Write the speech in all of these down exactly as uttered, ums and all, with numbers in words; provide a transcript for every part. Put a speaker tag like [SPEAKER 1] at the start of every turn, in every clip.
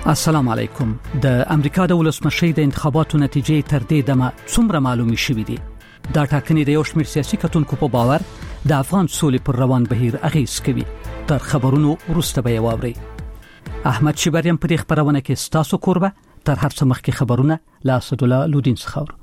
[SPEAKER 1] السلام علیکم. د امریکا د ولسمشۍ د انتخاباتو نتیجې تر دې دمه څومره معلومي شوې دي؟ دا ټاکنې د یو شمېر سیاسي کتونکو په باور د افغان سولې پر روان بهیر اغیز کوي. تر خبرونو وروسته به واوري. احمد شبریم په دې خبرونه کې ستاسو کوربه. تر هر څه مخکې خبرونه لا اسدالله لودین څخه.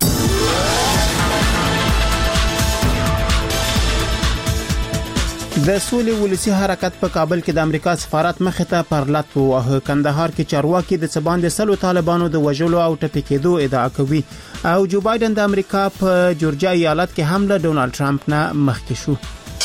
[SPEAKER 2] د سولې ولسی حرکت په کابل کې د امریکا سفارت مخ ته پرلط وو. کندهار کې چارواکي د سباند سلو طالبانو د وژلو او ټپي کېدو ادعا کوي او جو بایدن د امریکا په جورجیا ایالت کې هم له ډونالد ټرمپ نه مخکې شو.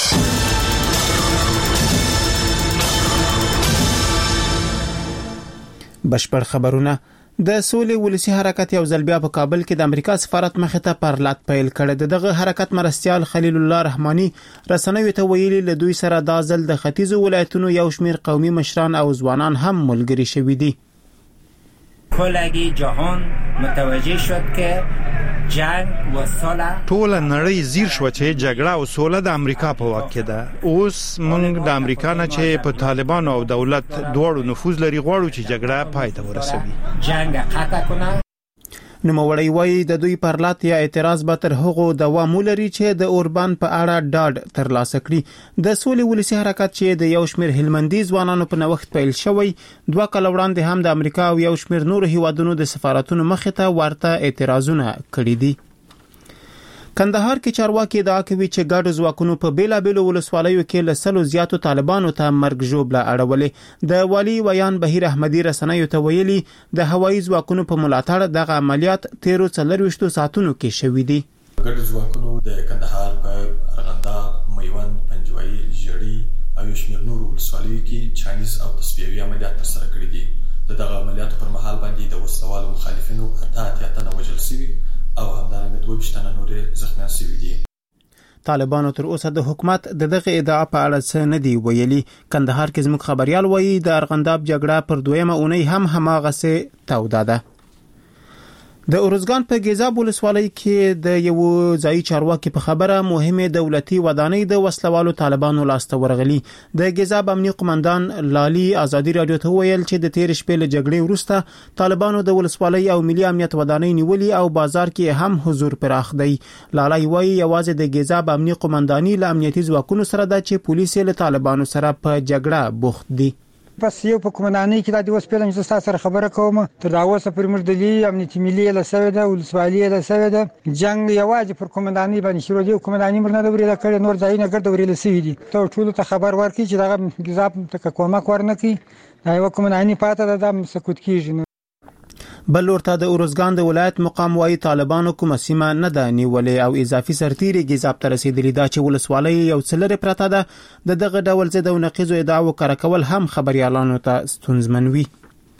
[SPEAKER 2] بشپړ خبرونه. د سولې ولسی حرکت یو ځل بیا په کابل کې د امریکا سفارت مخ ته پرلط پیل کړ. دغه حرکت مرستيال خلیل الله رحماني رسنیو ته ویلي له دوی سره د ځل د ختیځو ولایتونو یو شمیر قومي مشران او ځوانان هم ملګری شوي دي.
[SPEAKER 3] کلگی جهان متوجه شد که جنگ و صلح
[SPEAKER 4] ټول نړۍ زیر شو چې جګړه او سوله د امریکا په واک کې ده. اوس موږ د امریکا نه چې په طالبان او دولت دوړو نفوذ لري غواړو چې جګړه پای ته ورسوي،
[SPEAKER 3] جنگ قطع کنه.
[SPEAKER 2] نو وړي وای د دوی پرلط یا اعتراض به تر هغه دوام لري چې د اوربان په اړه ډاډ ترلاسه کړي. د سولې ولسی حرکت چې د یو شمیر هلمندي ځوانانو په نوښت پیل شوی دوه کال وړاندې هم د امریکا او یو شمیر نور هیوادونو د سفارتونو مخ ته ورته اعتراضونه کړي دي. کندهار کې چارواکي ادعا کوي چې ګډ ځواکونو په بیلابېلو ولسوالیو کې له سلو زیاتو طالبانو ته مرګ ژوبله اړولې. د والی ویان بهیر احمدي رسنیو ته ویلي د هوایي ځواکونو په ملاتړ دغه عملیات تیرو څلرويشتو ساعتونو کې شوې دي.
[SPEAKER 5] ګډ ځواکونو د کندهار په ارغنداب، میوند، پنجوایي، ژړی او شمیر نور ولسوالیو کې چاینیز او تصفیوي عملیات ترسره کړي دي. دغه عملیاتو پر مهال باندې د وسلوالو مخالفینو اته اتیا تنه وژل شوي او همدارنګه دوه ویشت تنه نور زخمیان شوي دي.
[SPEAKER 2] طالبانو تر اوسه د حکومت د دغه ادعا په اړه څه نه دی ویلي. کندهار کې زموږ خبريال وایي د ارغنداب جګړه پر دویمه اونۍ هم هماغه څه توده ده. د اورزګان په ګیزاب ولسوالۍ کې د یو ځای چارواکي په خبره مهمه دولتي ودانۍ د وسلوالو طالبانو لاسته ورغلي. د ګیزاب امنیه قومندان لالي ازادي رادیو ته ویل چې د تیر شپې له جګړې وروسته طالبانو د ولسوالۍ او ملي امنیت ودانۍ نیولي او بازار کې هم حضور پراخ دی. لالي وایي یوازې د ګیزاب امنیه قومنداني له امنیتي ځواکونو سره د چې پولیس له طالبانو سره په جګړه بوخت دي.
[SPEAKER 6] بس یو په کومنانۍ کې د اوس په لمه تاسو سره خبره کوم تر دا اوسه پر مردلی امنیتي ملي له سویده ولسوالۍ له سویده جنگ یوازې پر کومنانۍ باندې شروع دی. کومنانۍ مرنه د ورې کړه نور ځایونه ګرځي ورې لسوي دي. ته ټول ته خبر ورکړي چې دا غزاب ته کومه کورنه کی دا یو کومنانۍ پاته د سکوت کیږي.
[SPEAKER 2] بل ورته د اورزګان د ولایت مقام وايي طالبانو کومه سیمه نه ده نیولې او اضافي سرتیري ګیزاب ته رسیدلي دا چې ولسوالۍ یو څلره پرته ده. د دغه ډول ضد او نقیض ادعاو کارکول هم خبريالانو ته ستونزمن وي.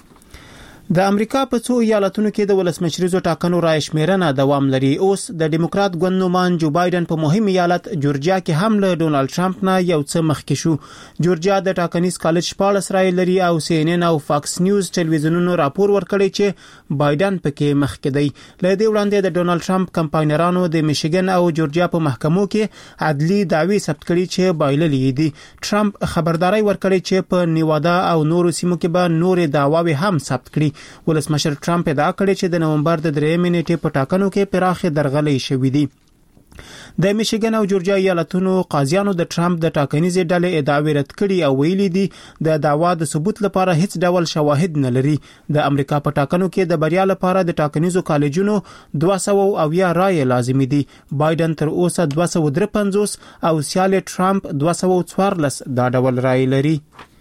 [SPEAKER 2] د امریکا په څو ایالتونو کې د ولسمشریزو ټاکنو رای شمیرنه دوام لري. اوس د ډیموکرات ګوند نومان جو بایدن په مهم ایالت جورجیا کې هم له ډونالد ټرمپ نه یو څه مخکې شو. جورجیا د ټاکنیز کالج شپاړس رای لري او سی ان ان او فاکس نیوز ټلویزیونونو راپور ورکړی چې بایدن پکې مخکې دی. له دې وړاندې د ډونالد ټرمپ کمپاینرانو د میشیګن او جورجیا په محکمو کې عدلي دعوی ثبت کړي چې بایللې دي. ټرمپ خبرداري ورکړي چې په نیوادا او نورو سیمو کې به نورې دعواوې هم ثبت کړي. ولسمشر ټرمپ ادعا کړې چې د نومبر د درېمې نیټې په ټاکنو کې پراخه درغلې شوې دي. د میشیګن او جورجیا ایالتونو قاضیانو د ټرمپ د ټاکنیزې ډلې ادعاوې رد کړي او ویلي دي د دعوا د ثبوت لپاره هیڅ ډول شواهد نه لري. د امریکا په ټاکنو کې د بریا لپاره د ټاکنیزو کالجونو دوه سوه او یا رای لازمي دي. بایدن تر اوسه دوه سوه درې پنځوس او سیال ټرمپ دوه سوه څوارلس دا ډول رای لري.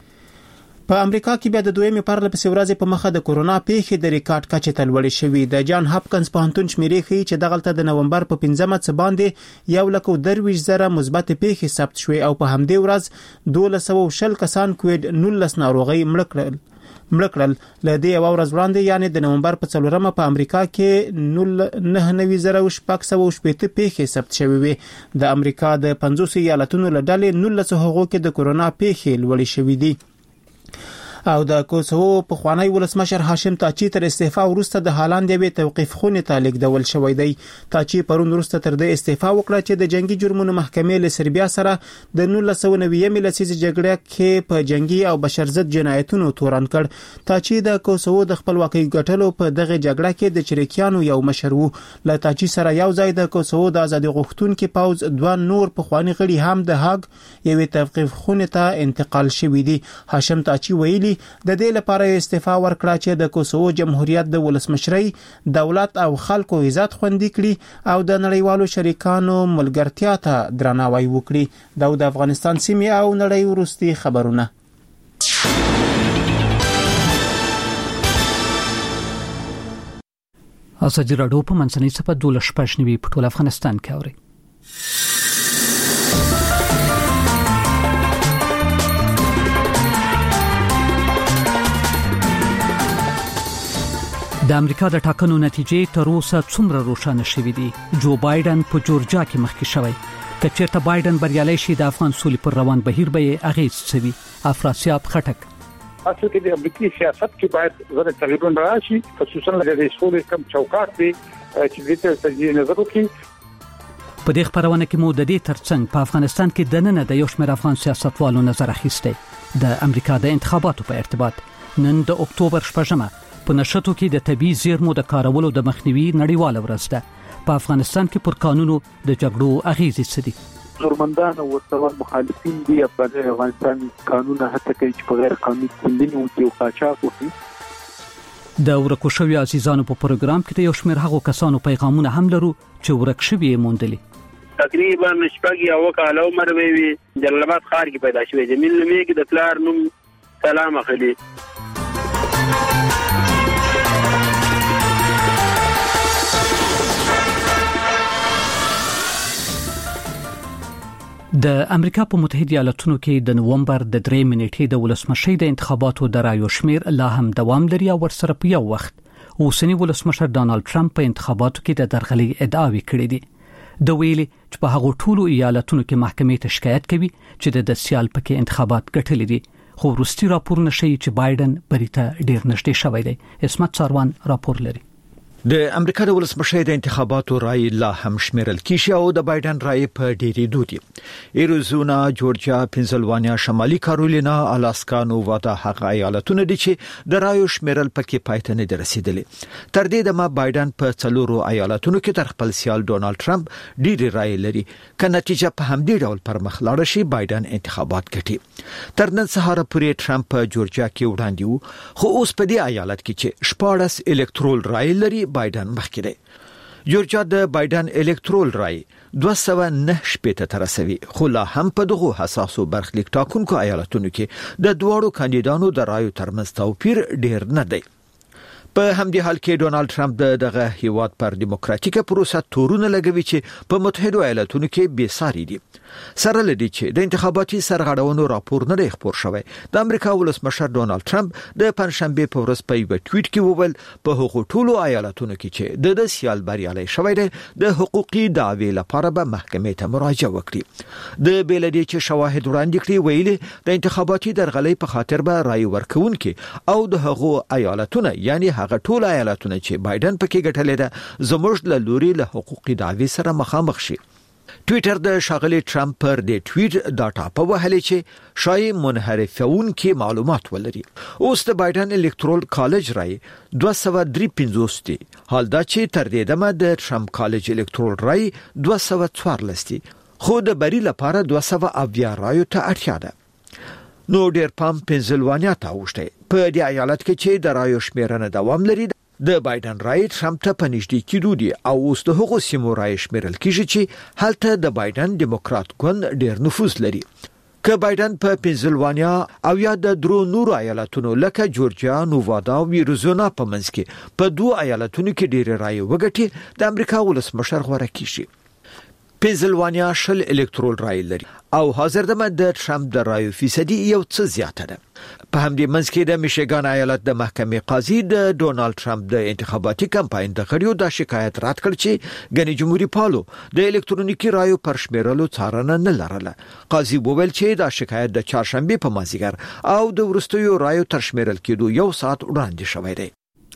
[SPEAKER 2] په امریکا کې بیا د دویمې پرله پسې ورځې په مخه د کورونا پیښې د ریکارډ کچې ته لوړې شوې. د جان هاپکنز پوهنتون شمیرې ښیي چې دغلته د نومبر په پنځمه څه باندې یو لک او درویشت زره مثبت پیښې ثبت شوې او په همدې ورځ دوه سوه او شل کسان کووډ نولس ناروغي مړ کړل. مړ کړل. له دې یو ورځ وړاندې یعنی د نومبر په څلورمه په امریکا کې نه نوي زره او شپږ سوه او شپږ پیښې ثبت شوې وي. د امریکا د پنځوس ایالتونو له ډلې نولس هغو کې د کورونا پیښې لوړې شوې دي. او د کوسوو په خوانی ولسمشر هاشم تاچی تر استعفا وروسته د هالند یوې توقيف خونې ته لیږدول شوی دی. تاچی پرون وروسته تر د استعفا وکړه چې د جنگي جرمونو محکمې له سربیا سره د نولس سوه نوي لسیزې جګړه کې په جنگي او بشرضد جنایتونو تورن کړ. تاچی د کوسوو د خپلواکۍ ګټلو په دغه جګړه کې د چریکیانو یو مشر وو. له تاچی سره یو ځای د کوسوو د ازادي غوښتونکو پوز دوه نور په خوانی غړي هم د هاګ یوې توقيف خونې ته انتقال شوی دي. هاشم تاچی ویلي د دې لپاره استعفا ورکړه چې د کوسوو جمهوریت د ولسمشرۍ دولت او خلکو عزت خوندي کړي او د نړیوالو شریکانو ملګرتیا ته درناوی وکړي. دا د افغانستان سیمې او نړۍ وروستي خبرونه.
[SPEAKER 1] ازادي راډیو په منځنۍ صفه دولس پښنوي په ټول افغانستان کې اوري. د امریکا د ټاکنو نتیجې تر اوسه څومره روښانه شوې دي؟ جو بایدن په جورجیا کې مخکې شوی. که چېرته بایدن بریالی شي د افغان سولې پر روان بهیر به اغیز کوي. افراسیاب خټک
[SPEAKER 7] اصل کې د امریکایي سیاست کې باید زړه تغیرونه راشي، خصوصا د سولې کم چوکاټ دی چې د دې تجزیه نظر وکړي.
[SPEAKER 1] په دې خبرونه کې مو د دې ترڅنګ په افغانستان کې د نن د یو شمېر افغان سیاستوالو نظر اخیسته د امریکا د انتخاباتو په ارتباط. نن د اکتوبر شپږمه په نشټو کې د طبي زیرمو د کارولو د مخنیوي نړیواله ورځ ده. په افغانستان کې پر قانونو د جګړو اغیزې څه دي؟
[SPEAKER 8] نورمندان او ورته مخالفین دي په افغانستان قانون هڅه کوي چې په غیر قانوني کندنې او کې قاچاق وکړي.
[SPEAKER 1] د ورکو شوی عزیزانو په پروګرام کې د یو شمېر هغو کسانو پیغامونه هم لرو چې ورک شوی موندلي.
[SPEAKER 9] تقریبا شپږ یا اوه کاله عمر وی جلالآباد ښار کې پیدا شوی. جمیل نومې کې د پلار نوم سلام اخلي. د امریکا په متحده ایالاتونو کې د نومبر د درې منېټې د ولسمشۍ د انتخاباتو د رایو شمیر لا هم دوام لري او ورسره په یو وخت اوسنی ولسمشر ډانلډ ټرمپ په انتخاباتو کې د درغلۍ ادعاوې کړې دي. د ویلي چې په هغو ټولو ایالاتونو کې محکمې ته شکایت کوي چې د دسیال پکې انتخابات ګټلې دي. خو وروستي راپورونه ښیي چې بایدن بریته ډیر نږدې شوی دی. اسمت ساروان راپور لري.
[SPEAKER 10] د امریکا د ولسمشۍ د انتخاباتو رای لا هم شمیرل کیږي او د بایدن رای په ډیری دودي. ایریزونا، جورجیا، پنسلوانیا، شمالي کارولینا، الاسکا، نووادا هغه ایالتونه دي چې د رایو شمیرل پکې پایته نه رسیدلي. تر دې دمه بایدن په څلورو ایالتونو کې تر خپل سیال ډونالد ټرمپ ډیری رای لري. که نتیجه په همدې ډول پر مخ لاړه شي بایدن انتخابات ګټي. تر نن سهار پورې ټرمپ په جورجیا کې وړاندې وو، خو اوس په دې ایالت کې چې شپاړس الکترول رای لري بایدن مخکې دی. جورجیا د بایدن الکترول رای دوه سوه نه شپېته ته رسوي، خو لا هم په دغو حساسو برخلیک ټاکونکو ایالتونو کې د دواړو کاندیدانو د رایو ترمنځ توپیر ډیر نه دی. په همدې حال کې ډونالد ټرمپ دغه هیواد پر دیموکراتیکه پروسه تورونه لګوي چې په متحده ایالاتونو کې بې ساري دي. سره لدی چې د انتخاباتي سرغړونو راپور نه خبر شوی. د امریکا ولسمشر ډونالد ټرمپ د پنځشنبه په ورځ په یو ټویټ کې وویل په هغو ټولو ایالتونو کې چې د د سیال بریالي شوی دی د حقوقي دعوی لپاره به محکمې ته مراجعه وکړي. د بلدی چې شواهد وړاندې کړي ویلي د انتخاباتي درغلۍ په خاطر به رای ورکونکي او د هغو ایالتونو یعنی هغه ټول ایالتونه چې بایدن پکې ګټلې ده زموږ له لوري له حقوقي دعوی سره مخامخ شي. ټویټر د شاغلي ټرمپ پر د ټویټ ډاټا په وهلې چې شای منحرفون کې معلومات ولري. اوس د بایدن الکترول کالج رای دوه سوه درې پنځوس دی، حال دا چې تر دې دمه د ټرمپ کالج الکترول رای دوه سوه څوارلس دی، خو د بری لپاره دوه سوه اویا رایو ته اړتیا ده. نو ډیر پام پنسلوانیا ته وشته. په دې ایالت کې چې د رایو شمیرنه دوام لري د بایدن رای ټرمپ ته پنځډي کېدو دي او اوس د هغو سیمو رای شمیرل کیږي چې هلته د بایدن دیموکرات ګوند ډیر نفوذ لري. که بایدن په پنسلوانیا او یا د درو نورو ایالتونو لکه جورجیا، نووادا او ایریزونا په منځ کې په دوه ایالتونو کې ډیر رای وګټي د امریکا ولسمشر غوړه کیږي. پنسلوانیا شل الکترول رای لري او حاضر دمه د ټرمپ د رایو فیصدي یو څه زیاته ده. په همدې منځ کې د میشیګان ایالت د محکمې قاضي د ډونالد ټرمپ د انتخاباتي کمپاین د غړیو د شکایت رد کړ چې غني جمهوریت پالو د الکترونیکي رایو پر شمیرلو څارنه نه لرله. قاضي وویل چې دا شکایت د چهارشنبه په مازیګر او د ورستیو رایو تر شمیرل کېدو یو ساعت وړاندې شوی دی.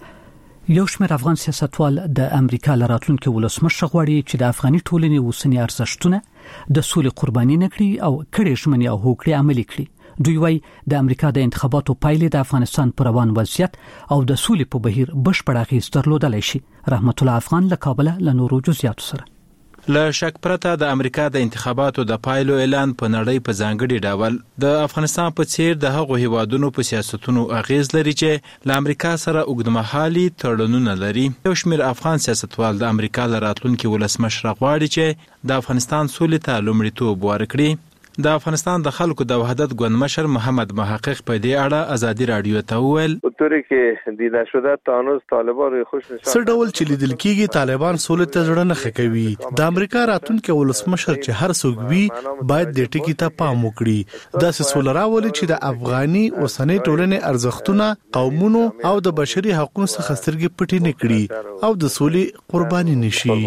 [SPEAKER 1] یو شمېر افغان سیاستوال د امریکا لراتلونکو ولسمشر غواړي چې د افغاني ټولنې اوسنی ارزښتونه د سولې قرباني نکړي او کړي ژمنې او هوکړې عملي کړي. دوی وايي د امریکا د انتخاباتو پایلې د افغانستان پر روان وضعیت او د سولې په بهیر بشپړ اغېز درلودلی شي. رحمت الله افغان له کابل له نورو جزئیاتو سره.
[SPEAKER 11] له شک پرته د امریکا د انتخاباتو د پایلو اعلان په نړۍ په ځانګړي ډول د افغانستان په څیر د هغو هیوادونو په سیاستونو اغیز لري چې له امریکا سره اوږدمهالي تړونونه لري. یو شمېر افغان سیاستوال د امریکا له راتلونکي ولسمشر غواړي چې د افغانستان سولې ته لومړیتوب ورکړي. د افغانستان د خلکو د وحدت ګوند مشر محمد محقق په دې اړه ازادي رادیو ته وویل
[SPEAKER 12] طوری کې دیده شده تانوز طالبان خوش نشان
[SPEAKER 13] څه ډول چې لیدل کېږي طالبان سولې ته ځړه نه کوي. د امریکا راتلونکي ولسمشر چې هر څوک وي باید د ټکی ته پام وکړي. دا سولې راولي چې د افغاني اوسنۍ ټولنې ارزښتونه قومونو او د بشري حقوقو څخه سترګې پټې نه کړي او د سولې قرباني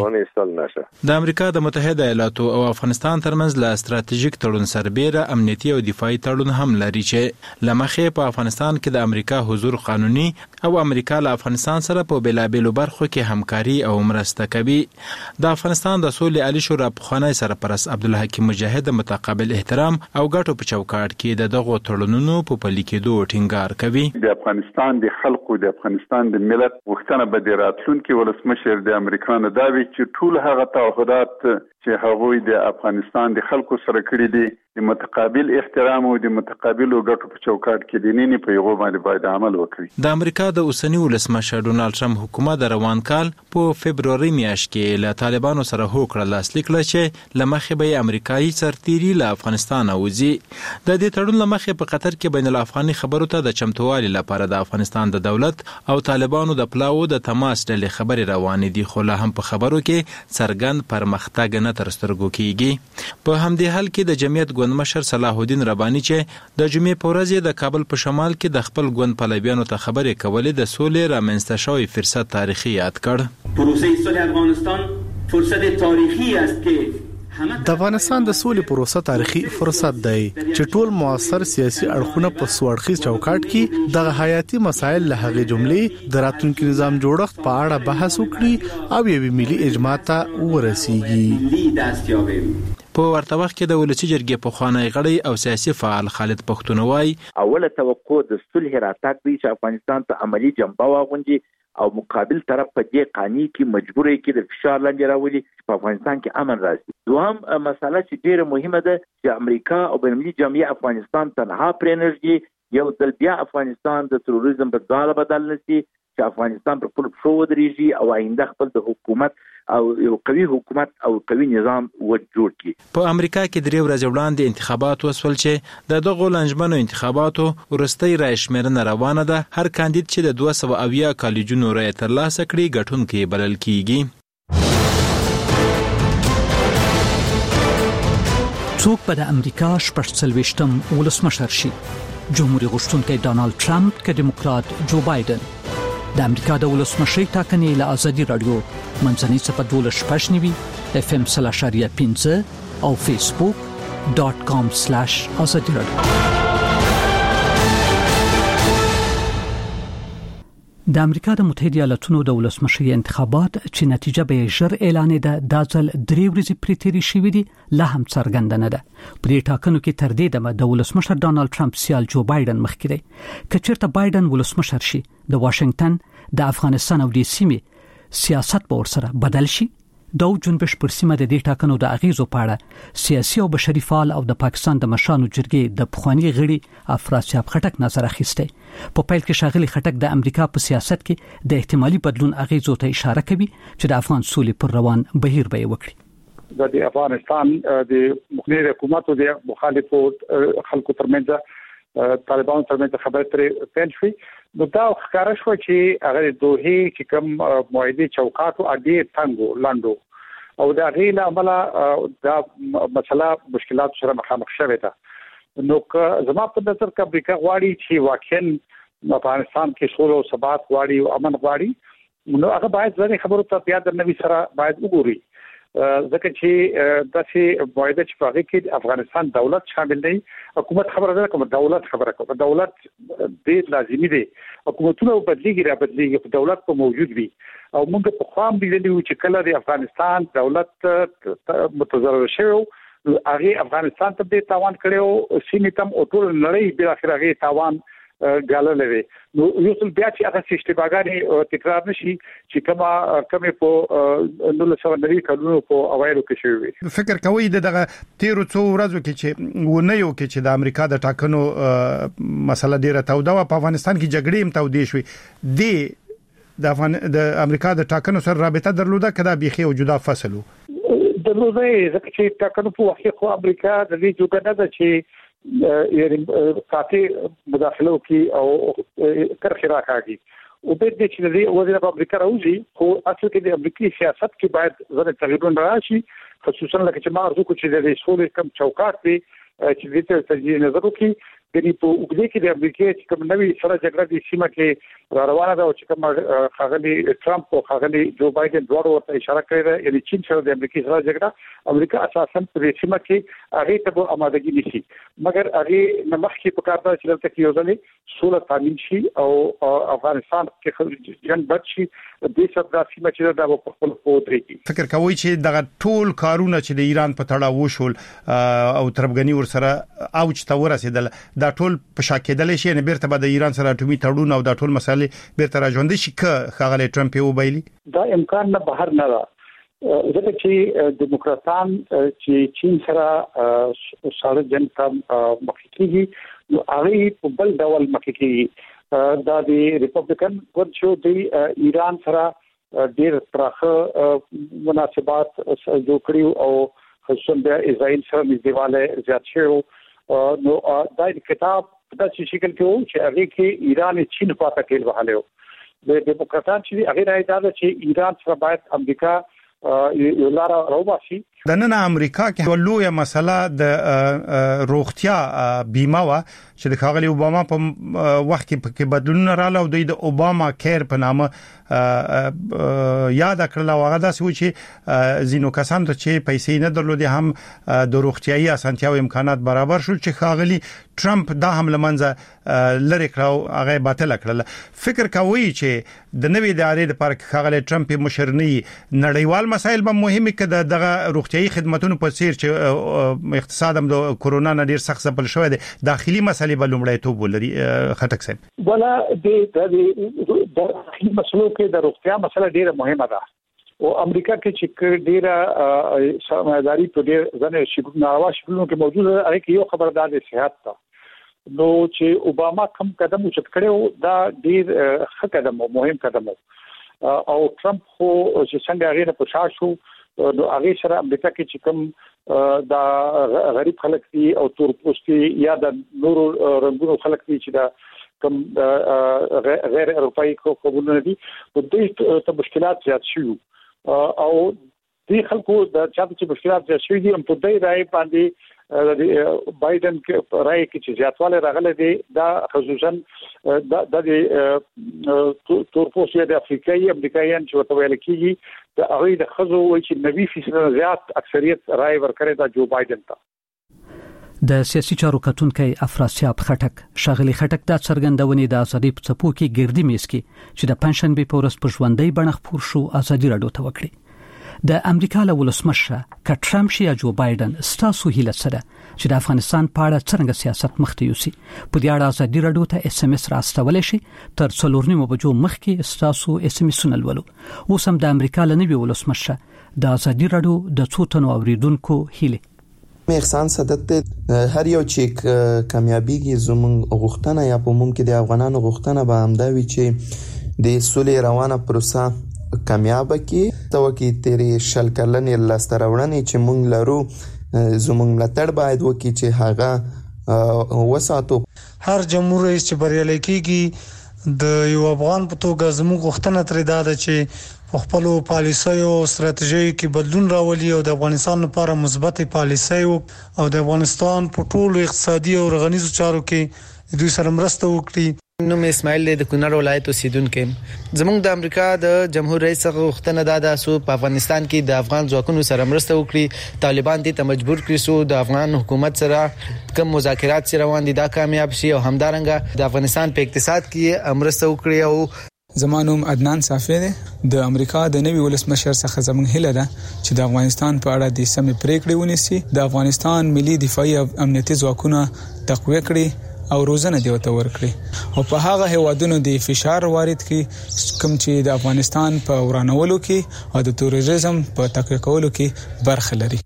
[SPEAKER 13] نشي.
[SPEAKER 11] د امریکا د متحده ایالاتو او افغانستان ترمنځ له ستراتیژیک تړون سربېره امنیتي او دفاعي تړون هم لري چې لمخې په افغانستان کې د امریکا حضور قانوني او امریکا له افغانستان سره په بیلابېلو برخو کې همکاري او مرسته کوي. د افغانستان د سولې عالی شورا پخوانی سرپرست عبدالحکیم مجاهد متقابل احترام او ګټو په چوکاټ کې د دغو تړونونو په پلي کېدو ټینګار کوي.
[SPEAKER 14] د افغانستان د خلکو د افغانستان د ملت وختنه به د راتلونکي ولسمشر د امریکا نه دا وی چې ټول هغه تعهدات چې هغوی د افغانستان د خلکو سره کړی دي د متقابل احترام او د متقابل ګټو په چوکاټ کې د نینې په یغو باندې باید عمل وکړي.
[SPEAKER 11] د امریکا د اوسنی ولسمشر ډونالد ټرمپ حکومت د روان کال په فبروري میاشت کې له طالبانو سره هوکړه لاسلیک کړه چې لمخې به امریکایي سرتیري له افغانستان وځي. د دې تړون لمخې په قطر کې بین الافغاني خبرو ته د چمتووالي لپاره د افغانستان د دولت او طالبانو د پلاو د تماس ډلې خبرې روانې دي خو لا هم په خبرو کې څرګند پرمختګ نه تر سترګو کېږي. په همدې حال کې د جمعیت ګوند مشر صلاح الدین رباني چې د جمعې په ورځ د کابل په شمال کې د خپل ګوند پلویانو ته خبرې کولې د سولې رامنځته شوی فرصت تاریخي یاد کړ.
[SPEAKER 15] پروسه صلح افغانستان فرصت تاریخي است که
[SPEAKER 13] د افغانستان د سولې پروسه تاریخي فرصت دی چې ټول موثر سیاسي اړخونه په سوړخي چوکاټ کې د حیاتي مسایل له هغې جملې د راتلونکي نظام جوړښت په اړه بحث وکړي او یوې ملي اجماع ته ورسیږي.
[SPEAKER 11] په ورته وخت کې د ولسی جرګې په خوانی غړی او سیاسي فعال خالد پښتون وای
[SPEAKER 16] اوله توقع د صلح راتګ دی چې افغانستان ته عملی جنبه واغوندي او مقابل طرف په دې قانون کې مجبورې کې د فشار لاندې راولي په افغانستان کې امن راشي. دوهم مسله چې ډیره مهمه ده چې امریکا او بینالمللي جامعه افغانستان تنها پرې نشي یو ځل بیا افغانستان د تروریزم په ځاله بدل نشي چې افغانستان پر خپل پښو ودرېږي او آینده خپل د حکومت او یو قوي حکومت او قوي نظام و جوړ کړي.
[SPEAKER 11] په امریکا کې درې ورځې وړاندې انتخابات وسول چې د دغو لنجمنو انتخاباتو ورستۍ رای شمیرنه روانه ده. هر کاندید چې د دوه سوه اویا کالجونو رای ترلاسه کړي ګټونکی بلل کیږي.
[SPEAKER 1] څوک به د امریکا شپږ څلوېښتم ولسمشر شي؟ جمهوریت غوښتونکی ډانالد ټرمپ که دیموکرات جو بایدن؟ د امریکا د ولسمشۍ ټاکنې له ازادي رادیو منځنۍ څپه دولس شپږ نوي اف ام سل اشاریه پنځه او فیسبوک ډاټ کام سلاش ازادي رادیو. د امریکا د متحده ایالاتونو د ولسمشۍ انتخابات چې نتیجه به ژر اعلانېده دا ځل درې ورځې پرې تېرې شوې دي لا هم څرګنده نه ده. په دې ټاکنو کې تر دې دمه د ولسمشر ډانالد ټرمپ سیال جو بایدن مخکې دی. که چېرته بایدن ولسمشر شي د واشنگټن د افغانستان او د سیمې سیاست به ورسره بدل شي. د جنبش پر سیمه د دې ټاکنو د اغیزو په اړه سیاسي او بشري فعال او د پاکستان د مشرانو جرګې د پخوانی غړي افراسیاب خټک نظر اخیسته. په پیل کې ښاغلي خټک د امریکا په سیاست کې د احتمالي بدلون اغیزو ته اشاره کوي چې د افغان سولې پر روان بهیر به وکړي.
[SPEAKER 7] د افغانستان د مخنیوي حکومت او د مخالفو خلکو ترمنځ طالبانو ترمنځ خبرې ترې پیل شوې. نو دا ښکاره شو چې هغه دوه چې کوم معاهده چوکاټ او اډې څنګه لاندو او دا غیله عمله دا مسله مشکلات سره مخامخ شوه ده. نو زما په نظر کې امریکا غواړي چې واقعا افغانستان کې سولې او ثبات غواړي او امن غواړي، نو هغه باید ځنې خبرو ته بیا د نوي سره باید وګوري، ځکه چې داسې معاهده چې په هغه کې افغانستان دولت شامل دی، حکومت خبره ده کوم دولت خبره کوم دولت ډېر لازمي دی، حکومتونه بدلیږي را بدلیږي په دولت په موجود وي. او موږ په خام لیدلو چې کله د افغانستان دولت متضرر شوی هغه افغانستان ته د تاوان کړو، سیمې تم او ټول نړۍ بل اخر هغه تاوان غاللې. نو یو څل بیا چې هغه اشتباهګانې تکرار نشي چې کما کمې په نو له سره نړۍ کډونو په اوایلو کې شوی.
[SPEAKER 4] فکر کوي دغه تیرو څو ورځو کې چې ونه یو کې چې د امریکا د ټاکنو مسله ډیره توده و، په افغانستان کې جګړې هم تودې شوې، د د افغان د امریکا د ټاکنو سره رابطه درلوده کدا بيخي او جدا فصلو
[SPEAKER 7] درلوده، ځکه چې ټاکنو په وخت کې امریکا د دې جوګه نه ده چې یعنی کافي مداخله وکړي او کرخي راکاږي. او به دې چې د وزیر په امریکا راوځي، خو اصل کې د امریکایي سیاست کې باید زړه تغیرونه راشي، خصوصا لکه چې ما ارزو کو چې د سولې کم چوکاټ دی چې دې ته تجدید نظر وکړي. د په وګړي کې د امریکا چې کوم نوې سره جګړه د سیمه کې را روانه ده او چې کوم خاغلی ټرمپ او خاغلی جو بایدن دواړو ورته اشاره کړې ده، یعنی چین سره د امریکا سره جګړه امریکا اساسا په سیمه کې هغه ته به آمادګي نشي، مګر هغه نمخ کې په کار ده چې دلته کې یو ځلې سوله تامین شي او افغانستان کې جنگ بچ شي، د څه د سیمه چې دا په خپل پودري.
[SPEAKER 4] فکر کوي چې دغه ټول کارونه چې د ایران په تړاو وشول او تربګنی ور سره اوج ته ورسېدل، دا ټول په شاکېدل شي، نه بیرته به د ایران سره اټومي تړون او دا ټول مسالې بیرته راځوندي شي که خاغلی ټرمپ یې وبایلی؟
[SPEAKER 7] دا امکان نه بهر نه ده، ځکه چې دیموکراتان چې چین سره سره جنگ ته مخ کیږي نو هغه په بل ډول مخ کیږي. دا د ریپبلیکن ورچو د ایران سره ډېر پراخه مناسبات جوړ کړیو او خصوصا د اسرائیل سره نږدېواله زیات شوی. نو دا کتاب په داسې شکل کې وو چې هغه کې ایران چین په اړه کې وهاله و. د دیموکراتان چې هغه راځي دا چې ایران سره باید امریکا یو لار راوباسي.
[SPEAKER 4] د نن امریکا کې لویه مسله د روغتیا بیمه وا چې د خاغلی اوباما په وخت کې بدلون رااله او د اوباما کیر په نامه یاد کړل او هغه داسې و چې زینو کسان ته چې پیسې نه درلودي هم د روغتيایي اسانتیاو امکانات برابر شول چې خاغلی ټرمپ دا هم لمنځه لری کړو هغه باطل کړل. فکر کوي چې د نوې ادارې لپاره خاغلی ټرمپ مشرنی نړیوال مسایل به مهمه کده دغه روغتيایي خدماتونو په څیر چې اقتصاد هم د کورونا نه ډیر سخت ځپل شوی دی، داخلي مسلې به لومړیتوب ولري. خټک صاحب
[SPEAKER 7] ولا د داخلي مسلو کې د روغتیا مسله ډیره مهمه ده او امریکا کې چې ډیره سرمایداري په ډیر ځنه شګو ناروا شګونو کې موجوده ده، هغه کې یو خبردار د صحت ته نو چې اوباما کوم قدم وچت کړو دا ډیر ښه قدم او مهم قدم او ټرمپ خو چې څنګه هغه په شا شو نو هغه سره امریکا کې چې کوم دا غریب خلک دي او تور پوستي یا د نورو رنګونو خلک دي چې دا کوم غیر اروپאי قومونه دي په دې ته مشکلات زیات شي او دې خلکو د چا چې مشکلات زیات شي دي په دې راي باندې بایدن کې راي کې چې زیاتواله راغله دي دا خصوصا د تور پوستي د افریقایي امریکایان چې ورته ویل کیږي د هغه د خزو چې نوي فیصد زیات اکثریت راي ورکړي دا جو بایدن ته.
[SPEAKER 1] د سیاسي چارو کتونکي افراسیاب خټک شاغلي خټک د څرګندونې د ازادي په څپو کې ګردي میس کې چې د پنځشنبه په ورځ په ژوندۍ بڼه خپور شو ازادي راډیو ته وکړي. د امریکا له ولسمشر ک ټرمپ شي یا جو بایدن ستاسو هیله سره چې د افغانستان په اړه څنګه سیاست مخته یوسي په دې اړه ازادي راډیو ته اس ام اس راستول شي تر څلور نیمو بجو مخکې ستاسو اس ام اس نلولو. اوس هم د امریکا له نوي ولسمشر د ازادي راډیو د څو تنو اوریدونکو هیله
[SPEAKER 17] احسان صدت هر یو چې کامیابیږي زمون غوښتنه یا په ممکن د افغانانو غوښتنه به همداوي چې د سولې روانه پروسه کامیاب کی توکي تیری شل کلنې لاستراوړنې چې مونږ لرو زمون ملاتړ باید وکړي چې هغه وساتو.
[SPEAKER 18] هر جمهور رئیس چې بریالي کیږي د یو افغان په توګه زموږ غوښتنه ترې ده چې خپل پالیسۍ او ستراتیژي کې بدلون راولي او د افغانستان لپاره مثبت پالیسۍ او د افغانستان په ټولو اقتصادي او رغنیزو چارو کې دوی سره مرسته وکړي.
[SPEAKER 19] نوم اسماعیل د کونړ ولایت اوسیدونکو. زموږ د امریکا د جمهور رئیس څخه غوښتنه ده د سو په افغانستان کې د افغان ځواکونو سره مرسته وکړي. طالبان دې ته مجبور کړي سو د افغان حکومت سره کوم مذاکرات سره روان دي دا کامیاب شي او همدارنګه د افغانستان په اقتصاد کې مرسته وکړي. او
[SPEAKER 20] زمانوم عدنان صافی دی د امریکا د نوي ولسمشر څخه زموږ هیله ده چې د افغانستان په اړه د سمې پریکړې ونیسي، د افغانستان ملي دفاعي او امنیتي ځواکونه تقویه کړي او روزنه دی ورته ورکړي او په هغه هیوادونو د فشار وارد کړي کوم چې د افغانستان په ورانولو کې او د تروریزم په تقویه کولو کې برخه لري.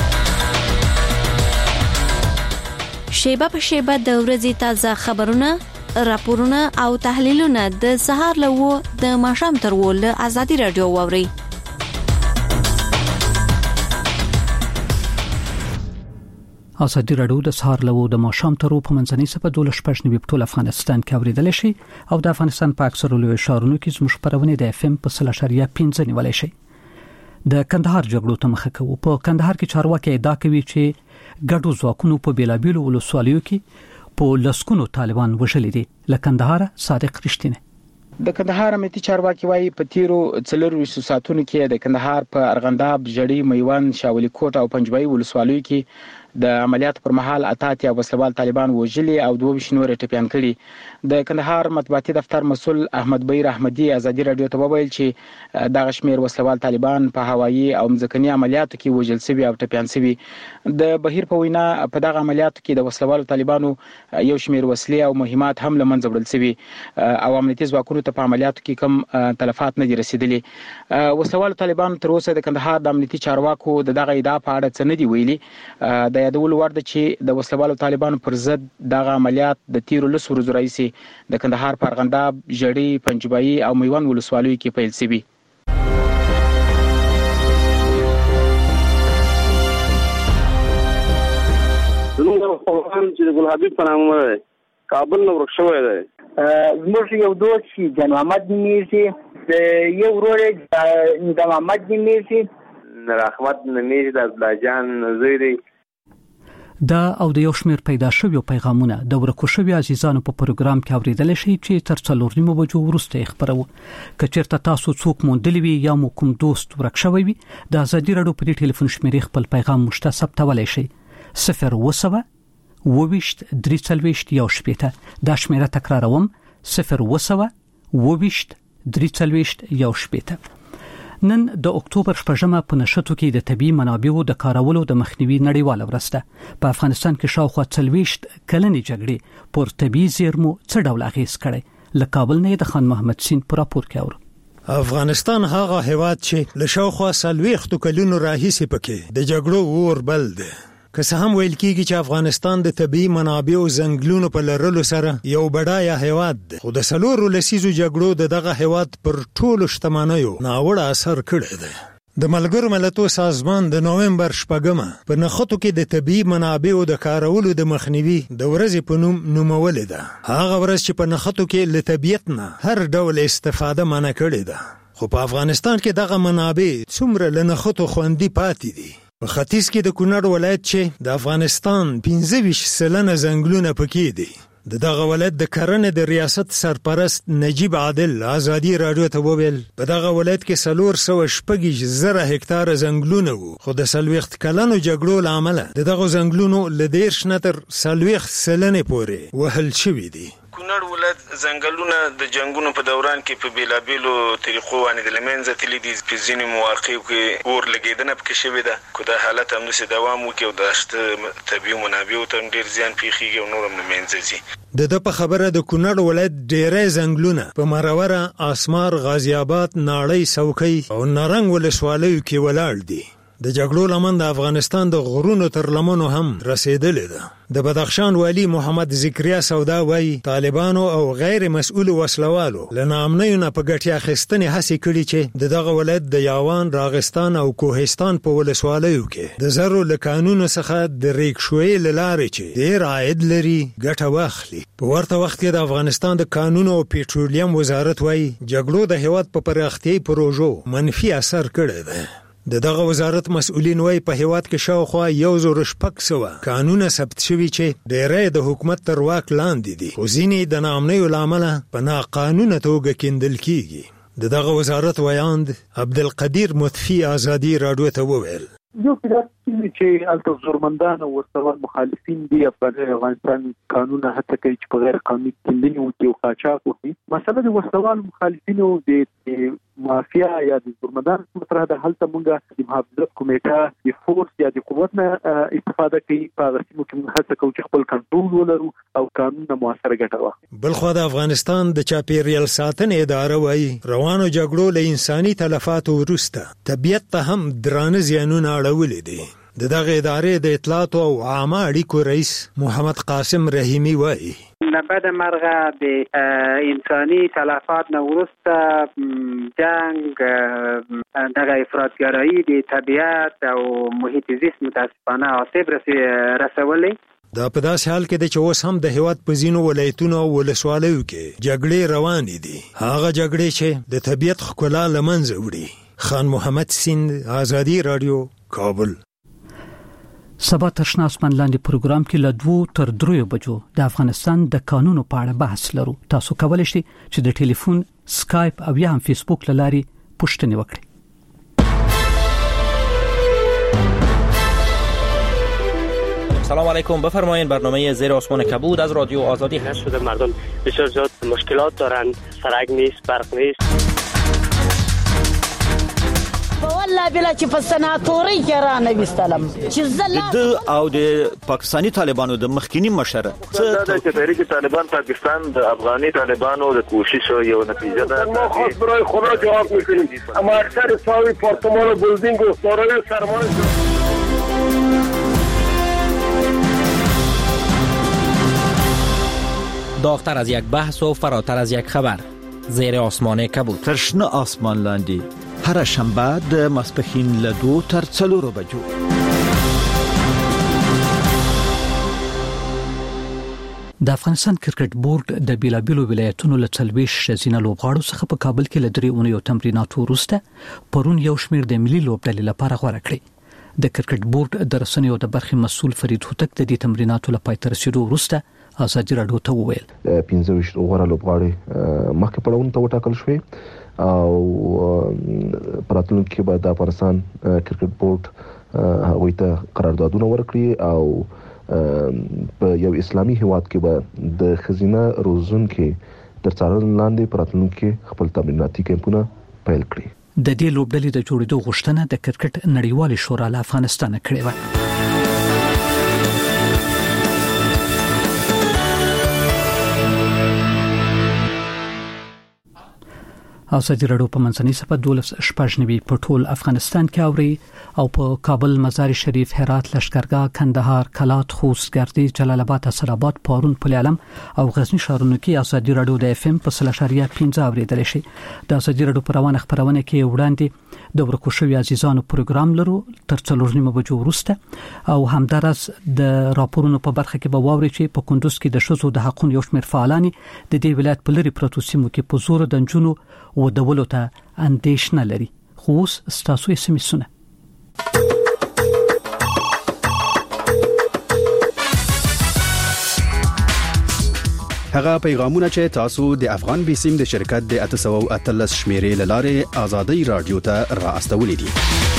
[SPEAKER 21] شیبه په شیبه د ورځې تازه خبرونه، راپورونه او تحلیلونه د سهار له و د ماښام تر و له ازادي رادیو واوري.
[SPEAKER 1] ازادي رادیو د سهار له و د ماښام تر و په منځنۍ سپه دولس پښ نیو په ټول افغانستان کې اوریدل شي او د افغانستان په اکثر لوی شهرونو کې زموږ خبرونه د اف ام په صفر اشاریه پنځه نیول شي. د کندهار جګړو ته مخه کوي. په کندهار کې چارواکي ادعا کوي چې ګډو ځواکونو په بیلابیلو ولسوالیو کې په لسکونو طالبان وژلي دي. له کندهار صادق رښتینه.
[SPEAKER 22] د کندهار امنیتي چارواکي وايي په تیرو څلورو ساعتونو کې د کندهار په ارغنداب، جړی، میوند، شاولی کوټ او پنجبای ولسوالیو کې د عملیات پر مهال اتاتیا وسلوال طالبان وژلي او دوه شنور ټپيان کړي. د کندهار مطبوعاتي دفتر مسؤل احمد بیر احمدي ازادي رادیو ته وویل چې د غشمیر وسلوال طالبان په هوایي او مځکني عملیاتو کې وژل شوي او ټپيان شوي. د بهیر په وینا په دغه عملیاتو کې د وسلوال طالبانو یو شمیر وسلې او مهمات هم لمنځه وړل شوي او امنیتي ځواکونو ته په عملیاتو کې کم تلفات نه دي رسیدلي. وسلوال طالبان تر اوسه د کندهار د امنیتي چارواکو د دغه ادعا په اړه څه نه دی ویلي. د یادول ورده چې د وسلوالو طالبانو پر ضد دغه عملیات د تیرو لس ورځو راهیسې د کندهار په ارغنداب، جړی، پنجبای او میوند ولسوالیو کې پیل شوي.
[SPEAKER 23] زموږ خپلوان چې د ګل حبیب په نامه دی کابل نه ورک شوی دی.
[SPEAKER 24] زموږ یو دوست چې جان محمد نومیږي، یو ورور یې د محمد نومیږي،
[SPEAKER 12] رحمت نومیږي، د عبدالله جان زوی دی.
[SPEAKER 1] دا او د یو شمیر پیدا شوی پیغامونه د ورکو شوی عزیزانو په پروګرام کې اوریدل شي چې تر څلور نیمو بجو وروسته خبرو. کچېرته تاسو څوک موندلی وي یا مو کوم دوست ورک شوی وي د ازادي رادیو په ټلیفون شمیرې خپل پیغام مشته ثبتولای شي صفر وسوه وویشت درې څلوېښت یو شپېته. دا شمیره تکراروم صفر وسوه وویشت درې څلوېښت یو شپېته. نن د اکتوبر شپږمه په نشټو کې د طبي منابعو د کارولو د مخنیوي نړیواله ورځ ده. په افغانستان کې شاوخوا څلوېښت کلنې جګړې پر طبي زیرمو څه ډول اغیز کړي. له کابل نه د خان محمد سین پر راپور کوي.
[SPEAKER 25] افغانستان هغه هیواد چې له شاوخوا څلوېښت کلونو راهیسې پکې د جګړو اور بل دی. که څه هم ویل کېږي چې افغانستان د طبي منابعو زنګلونو په لرلو سره یو بډایه هیواد دی، خو د څلورو لسیزو جګړو د دغه هیواد پر ټولو شتمنیو ناوړه اثر کړی دی. د ملګرو ملتونو سازمان د نوومبر شپږمه په نخښتو کې د طبي منابعو د کارولو د مخنیوي د ورځې په نوم نومولې ده. هغه ورځ چې په نخښتو کې له طبیعت نه هر ډول استفاده منع کړې ده. خو په افغانستان کې دغه منابع څومره له نخښتو خوندي پاتې دي. په ختیځ کې د کونړ ولایت چې د افغانستان پنځه ویشت سلنه ځنګلونه پکې دي. د دغه ولایت د کرنې د ریاست سرپرست نجیب عادل ازادي رادیو ته وویل په دغه ولایت کې څلور سوه شپږ زره هکتاره ځنګلونه وو، خو د څلوېښت کلنو جګړو له امله د دغه ځنګلونو له دېرش نه تر څلوېښت سلنې پورې وهل شوي دي.
[SPEAKER 26] کونړ ولایت ځنګلونه د جنگونو په دوران کې په بیلابیلو طریقو باندې د لمنځه تللي دي. په ځینې مواقعو کې اور لګېدنه پکې شوې ده. که دا حالت همداسې دوام وکړي او د شته طبیعي منابعو ته هم ډېر زیان پېښېږي او نور هم له منځه ځي.
[SPEAKER 25] د ده په خبره د کونړ ولایت ډېری ځنګلونه په مروره، اسمار، غازي آباد، ناړۍ، څوکۍ او نارنګ ولسوالیو کې ولاړ دي. د جګړو لمن د افغانستان د غرونو تر لمنو هم رسیدلې ده. د بدخشان والی محمد ذکریا سودا وایي طالبانو او غیر مسؤل وسلوالو لنامنیو نه په ګټیا خستنې هڅه کړې چې دغه ولایت د یاوان، راغستان او کوهستان په ولسوالیو کې د زرو له قانونو څخه د ریکشوي لارې چې ډیر عاید لري ګټه واخلي. په ورته وخت کې د افغانستان د قانون او پېټرولیم وزارت وایي جګړو د هیواد په پراختیايي پروژو منفي اثر کړی دی. د دغه وزارت مسؤلین وایي په هیواد کې شاوخوا یو زر شپږ سوه قانونه ثبت شوي چې ډیری د حکومت تر واک لاندې دي، خو ځینې د ناامنیو له امله په ناقانونه توګه کیندل کیږي. د دغه وزارت ویاند عبدالقدیر مطفی ازادي راډیو ته وویل
[SPEAKER 2] یو پیدا چې الته زورمندان او ورسره مخالفین دي په افغانستان قانون هڅه کوي چې په غیر قانوني کیندنې او قاچاق وکړي. مسله د ورسره مخالفینو د مافیا یا د زورمندان مطرح د حل ته مونږه د محافظت کمیټه د فورس یا د قوت نه استفاده کوي په غوښتنو کې موږ هڅه کوو چې خپل کنټرول ولرو او قانون نه موثره ګټه واخلو.
[SPEAKER 25] بل خو د افغانستان د چاپیریال ساتنې اداره وایي روانو جګړو له انساني تلفاتو وروسته طبیعت ته هم درانه زیانونه اړولي دي. د دغه ادارې د اطلاعات او عامه اړیکو رئیس محمد قاسم رحیمی وایي
[SPEAKER 3] بعد مرغه د انساني تلفات نه وروسته جنگ دغه افراطګرایي د طبیعت او محیط زیست متاسفانه آسیب رسولي.
[SPEAKER 25] دا په داسې حال کې د چې اوس هم د هیواد په ځینو ولایتونو او ولسوالیو کې جګړې روانې دي، هغه جګړې چې د طبیعت ښکلا له منځه وړي. خان محمد سیند، ازادي راډیو، کابل.
[SPEAKER 1] سبا تر شنه اسمان لاندې پروګرام کې له دوه تر دریو بجو د افغانستان د قانونو په اړه بحث لرو. تاسو کولی شئ چې د ټلیفون، سکایپ او یا هم فیسبوک لاري پوښتنه وکړئ.
[SPEAKER 5] سلام علیکم، بفرمایید. برنامه زیر آسمان کبود از رادیو آزادی هست.
[SPEAKER 6] شده مردم بسیار زیاد مشکلات دارند، سرک نیست، برق نیست.
[SPEAKER 8] والله بلا چې په سناتوري کې را نه وستلم چې زله
[SPEAKER 10] د او د پاکستانی طالبانو د مخکینی مشره
[SPEAKER 12] څه د تحریک طالبان پاکستان د افغاني طالبانو د کوشش یو نتیجه ده.
[SPEAKER 23] ما خاص برای خدا جواب میکنیم، اما اکثر ساوی پارتمان و بلدینگ و سارای سرمایه
[SPEAKER 5] داغتر از یک بحث و فراتر از یک خبر. زیر آسمان کبود.
[SPEAKER 10] تر شنه آسمان لاندې هر شنبه د ماسپښین له دوه تر څلورو بجو.
[SPEAKER 1] د افغانستان کرکټ بورډ د بیلابیلو ولایتونو له څلويش ښځینه لوبغاړو څخه په کابل کې له درې اونیو تمریناتو وروسته پرون یو شمېر د ملي لوبډلې لپاره غوړه کړې. د کرکټ بورډ د رسنیو د برخې مسؤل فرید هوتک د دې تمریناتو لپاره تر رسیدو وروسته ازادي راډیو ته وویل
[SPEAKER 9] پنځه ویشت غوړه لوبغاړي مخکې پړاوونه ته وټاکل شوې او پراتلونکو کې به د افغانستان کرکټ بورډ هغوی ته قراردادونه ورکړي او په یو اسلامي هیواد کې به د خزینه روزونکو تر څارنې لاندې پراتلونکو خپل تمریناتي کمپونه پیل کړي.
[SPEAKER 1] د دې لوبډلې د جوړېدو غوښتنه د کرکټ نړیوال شورا له افغانستان کړې و. ازادي راډیو په منځنۍ صفه دولس شپږنوي په ټول افغانستان کې اوري او په کابل، مزار شریف، هرات، لشکرګاه، کندهار، کلات، خوست، ګردی، جلال آباد، اسر آباد، پارون، پل علم او غزنی ښارونو کې ازادي راډیو د اف ام په سلاشاریا پنځه اوریدل شي. د ازادي راډیو په روانه خبرونه کې وړاندې د ورکو شوی عزیزانو پروګرام لرو تر څلور نیمه بجو وروسته او همدارس د راپورونو په برخه کې به واوري چې په کندوز کې د شذو د حقوقو یو شمېر فعالانی د دې ولایت په لري پروتو سیمو کې په زور د جنونو و دولو ته اندیشنه لري. خو اوس ستاسو یې سمسونه
[SPEAKER 27] هغه پیغامونه چې تاسو د افغان بیسیم د شرکت د اته سوه او اتلس شمیرې لاره آزادۍ رادیو ته را استولې دي.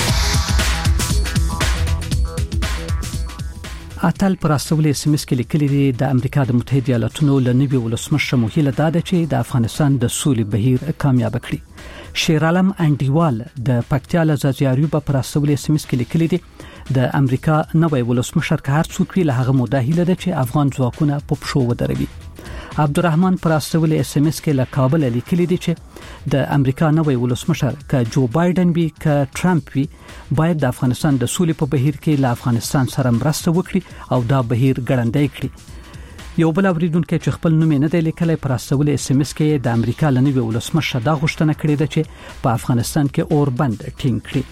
[SPEAKER 1] اتل پر استول اس ام اس کې لیکلي دي د امریکا د متحده ایالاتونو له نوي ولسمشر موهیله داده چې د افغانستان د سولې بهیر کامیاب کړي. شیر عالم انډیوال د پکتیا له زازیاریو په پر استول اس ام اس کې لیکلي دي د امریکا نوې ولسمشر که هر څوک وی له هغه موده هیله ده چې افغان ځواکونه په پښو ودروي. عبدالرحمن پر استول اس ام اس کې له کابل لیکلي دي چې د امریکا نوې ولسمشر ک جو بایدن وی ک ټرمپ وی باید د افغانستان د سولې په بهیر کې له افغانستان سره مرسته وکړي او دا بهیر ګړندی کړي. یو بل اوریدونکو چې خپل نوم نه دی لیکلی پر استول اس ام اس کې د امریکا لنوې ولسمشر دا غوښتنه کړې ده چې په افغانستان کې اور بند ټینګ کړي.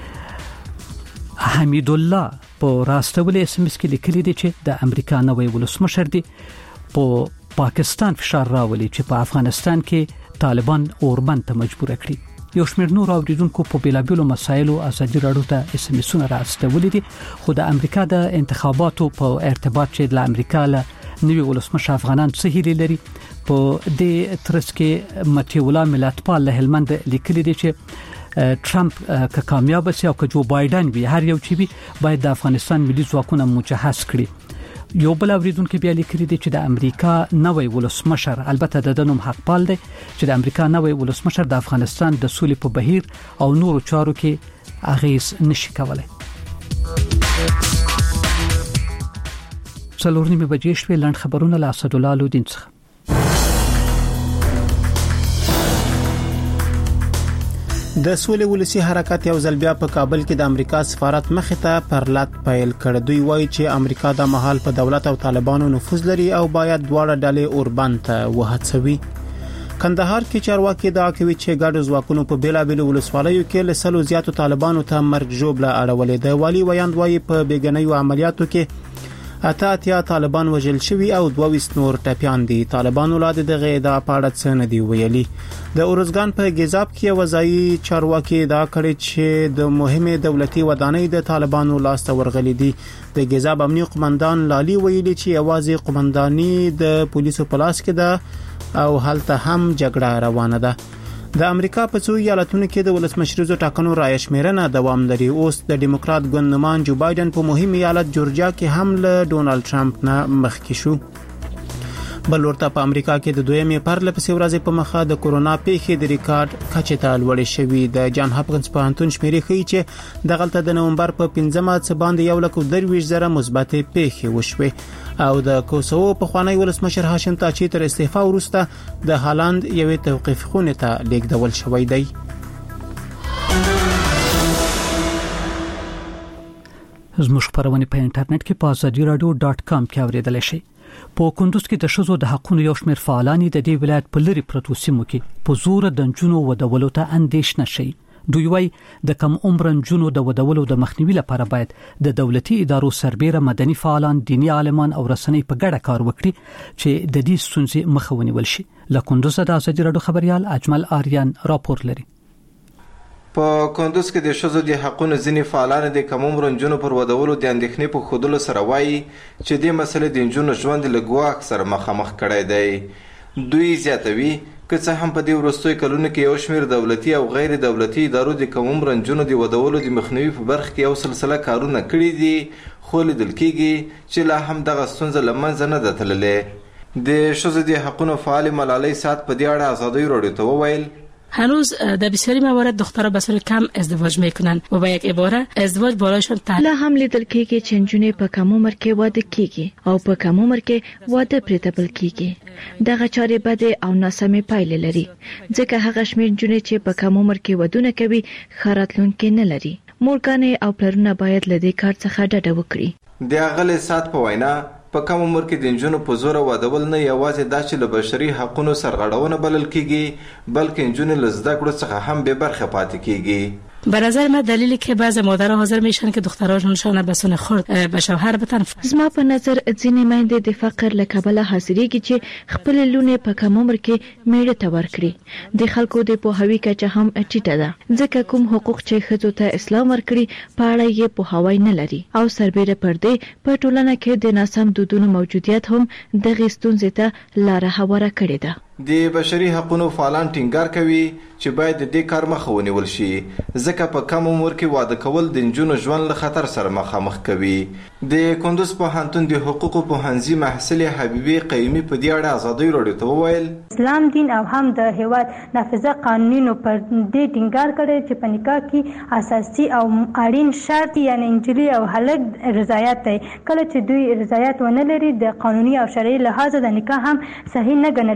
[SPEAKER 1] حمید الله په راستول اس ام اس کې لیکلي دي چې د امریکا نوې ولسمشر دی په پاکستان فشار راولي چې په افغانستان کې طالبان اوربند ته مجبور کړي. یو شمېر نور اوریدونکو په بیلابیلو مسایلو ازادي راډیو ته اس ام اسونه راستولي دي، خو د امریکا د انتخاباتو په ارتباط چې د امریکا له نوې ولسمشر افغانان څه هیله لري په دې ترڅ کې متي الله ملتپال له هلمند لیکلي دي چې ټرمپ که کامیاب شي او که جو بایدن وي هر یو چې وي باید د افغانستان ملي ځواکونه مجهز کړي. یو بل اوریدونکو بیا لیکلي دي چې د امریکا نوې ولسمشر البته د دنوم حقپال دی چې د امریکا نوې ولسمشر د افغانستان د سولې په بهیر او نورو چارو کې اغیز نشي کولای. څلور نیمه بجې شوې لاند خبرونه له اسدالله لودین څخه.
[SPEAKER 4] د سولې ولسی حرکت یو ځل بیا په کابل کې د امریکا سفارت مخې ته پرلط پیل کړ. دوی وایي چې امریکا د محل په دولت او طالبانو نفوذ لري او باید دواړه ډلې اوربند ته وهڅوي. کندهار کې چارواکي دا کوي چې ګډ ځواکونو په بیلابیلو ولسوالیو کې له سلو زیاتو طالبانو ته مرګ ژوبله اړولې ده. والی ویاند وایي په بیګنیو عملیاتو کې اته اتیا طالبان وژل شوي او دوه ویشت نور ټپیان دي. طالبان ولادت دغه ادعا پاړه څه نه دی ویلي. د اورزګان په گیزاب کې وزایي چارواکي دا کړي چې د مهمه دولتي ودانۍ د طالبانو لاس ته ورغلي دي. د گیزاب امنیه قومندان لالي ویلي چې اوازې قومنداني د پولیسو په لاس کې ده او هلته هم جګړه روانه ده. د امریکا په څو ایالتونو کې د ولسمشریزو ټاکنو رایه شمیرنه دوام لري. اوس د ډیموکرات ګوند نمان جو بایدن په مهم ایالت جورجیا کې هم له ډونالد ټرمپ نه مخکې شو. بل ورته په امریکا کې د دویمې پرله پسې ورځې په مخه د کورونا پیښې د ریکارډ کچې ته لوړې شوې. د جان هاپکینز پوهنتون شمیرې ښیي چې د غلطه د نومبر په پنځمه څه باندې یو لک درویشت زره مثبت پیښې وشوې او د کوسوو په خوانی ولسمشر هاشم تاچی تر استعفا وروسته د هالند یوې توقیف خونې ته لیږدول شوی دی.
[SPEAKER 1] زموږ خبرونه په انټرنیټ کې په ازادي رادیو ډاټ کام کې اوریدل شي. په کندوز کې د شذو د حقوقو یو شمېر فعالان د دې ولایت په لری پروتو سیمو کې په زور د جنونو ودولو ته اندیشنه شي. دوی وايي د کم عمر جنونو د ودولو د مخنیوي لپاره باید د دولتي ادارو سربېره مدني فعالان، دینی عالمان او رسنۍ په ګډه کار وکړي چې د دې ستونزې مخه ونیول شي. له کندوز د ازادي رادیو خبريال اجمل آریان راپور لري.
[SPEAKER 7] په کندوز کې د شذو د حقوقو ځینې فعالان د کم عمر جنونو پر ودولو د اندېښنې په خودلو سره وایي چې د مسلې د جنونو ژوند له ګواښ سره مخامخ کړي دی. دوی زیاتوي که څه هم په دې وروستیو کلونو کې یو شمېر دولتي او غیر دولتي ادارو د کم عمر جنونو د ودولو د مخنیوي په برخه کې یو سلسله کارونه کړي دي، خو لیدل کېږي چې لا هم دغه ستونزه له منځه نه ده تللې. د شذو د حقوقو فعال ملالۍ سات په دې اړه ازادي راډیو ته وویل
[SPEAKER 11] هنوز در بسیاری موارد دخترها به صورت کم ازدواج میکنن و با یک عباره ازدواج بالایشان
[SPEAKER 13] تحلیل هم لیدل کېږي چې نجونې په کم عمر کې واده کیږي او په کم عمر کې واده پریتبل کیږي. دغه چارې بده او ناسمه پایلې لري ځکه هغه شمېر نجونې چې په کم عمر کې ودونه کوي خراتلونکي نه لري. مورګانې او پلرونه باید له دې کار څخه ډډه وکړي.
[SPEAKER 7] د اغل سات په وینا په کم عمر کې د نجونو په زور وادول نه یوازې دا چې له بشري حقوقو سرغړونه بلل کیږي بلکې نجونې له زده کړو څخه هم به برخه پاتې کیږي.
[SPEAKER 11] به نظر من دلیلی که بعضی مادرها حاضر میشن که دخترانشون به سن خرد به شوهر بتن.
[SPEAKER 13] زما په نظر ځینې میندې د فقر له کبله حاضرېږي چې خپل لونه په کم عمر کې میړه ته ورکړي. د خلکو د پوهاوي کچه هم ټیټه ده ځکه کوم حقوق چې ښځو ته اسلام ورکړي په اړه یې پوهاوی نه لري او سربېره پر دې په ټولنه کې د ناسم دودونو موجودیت هم دغه ستونزې ته لاره هواره کړې ده.
[SPEAKER 7] د بشري حقوقو فعالان ټینګار کوي چې باید د دې کار مخه ونیول شي ځکه په کم عمر کې واده کول د نجونو ژوند له خطر سره مخامخ کوي. د کندوز پوهنتون د حقوقو پوهنځي محصلې حبیبي قیمي په دې اړه ازادي راډیو ته وویل
[SPEAKER 14] اسلام دین او هم د هیواد نافذه قانونونو پر دې ټینګار کړي چې په نکاح کې اساسي او اړین شرط یعنی انجلي او هلک رضایت دی. کله چې دوی رضایت ونه لري د قانوني او شرعي لحاظ د نکاح هم صحیح نه ګڼل کیږي.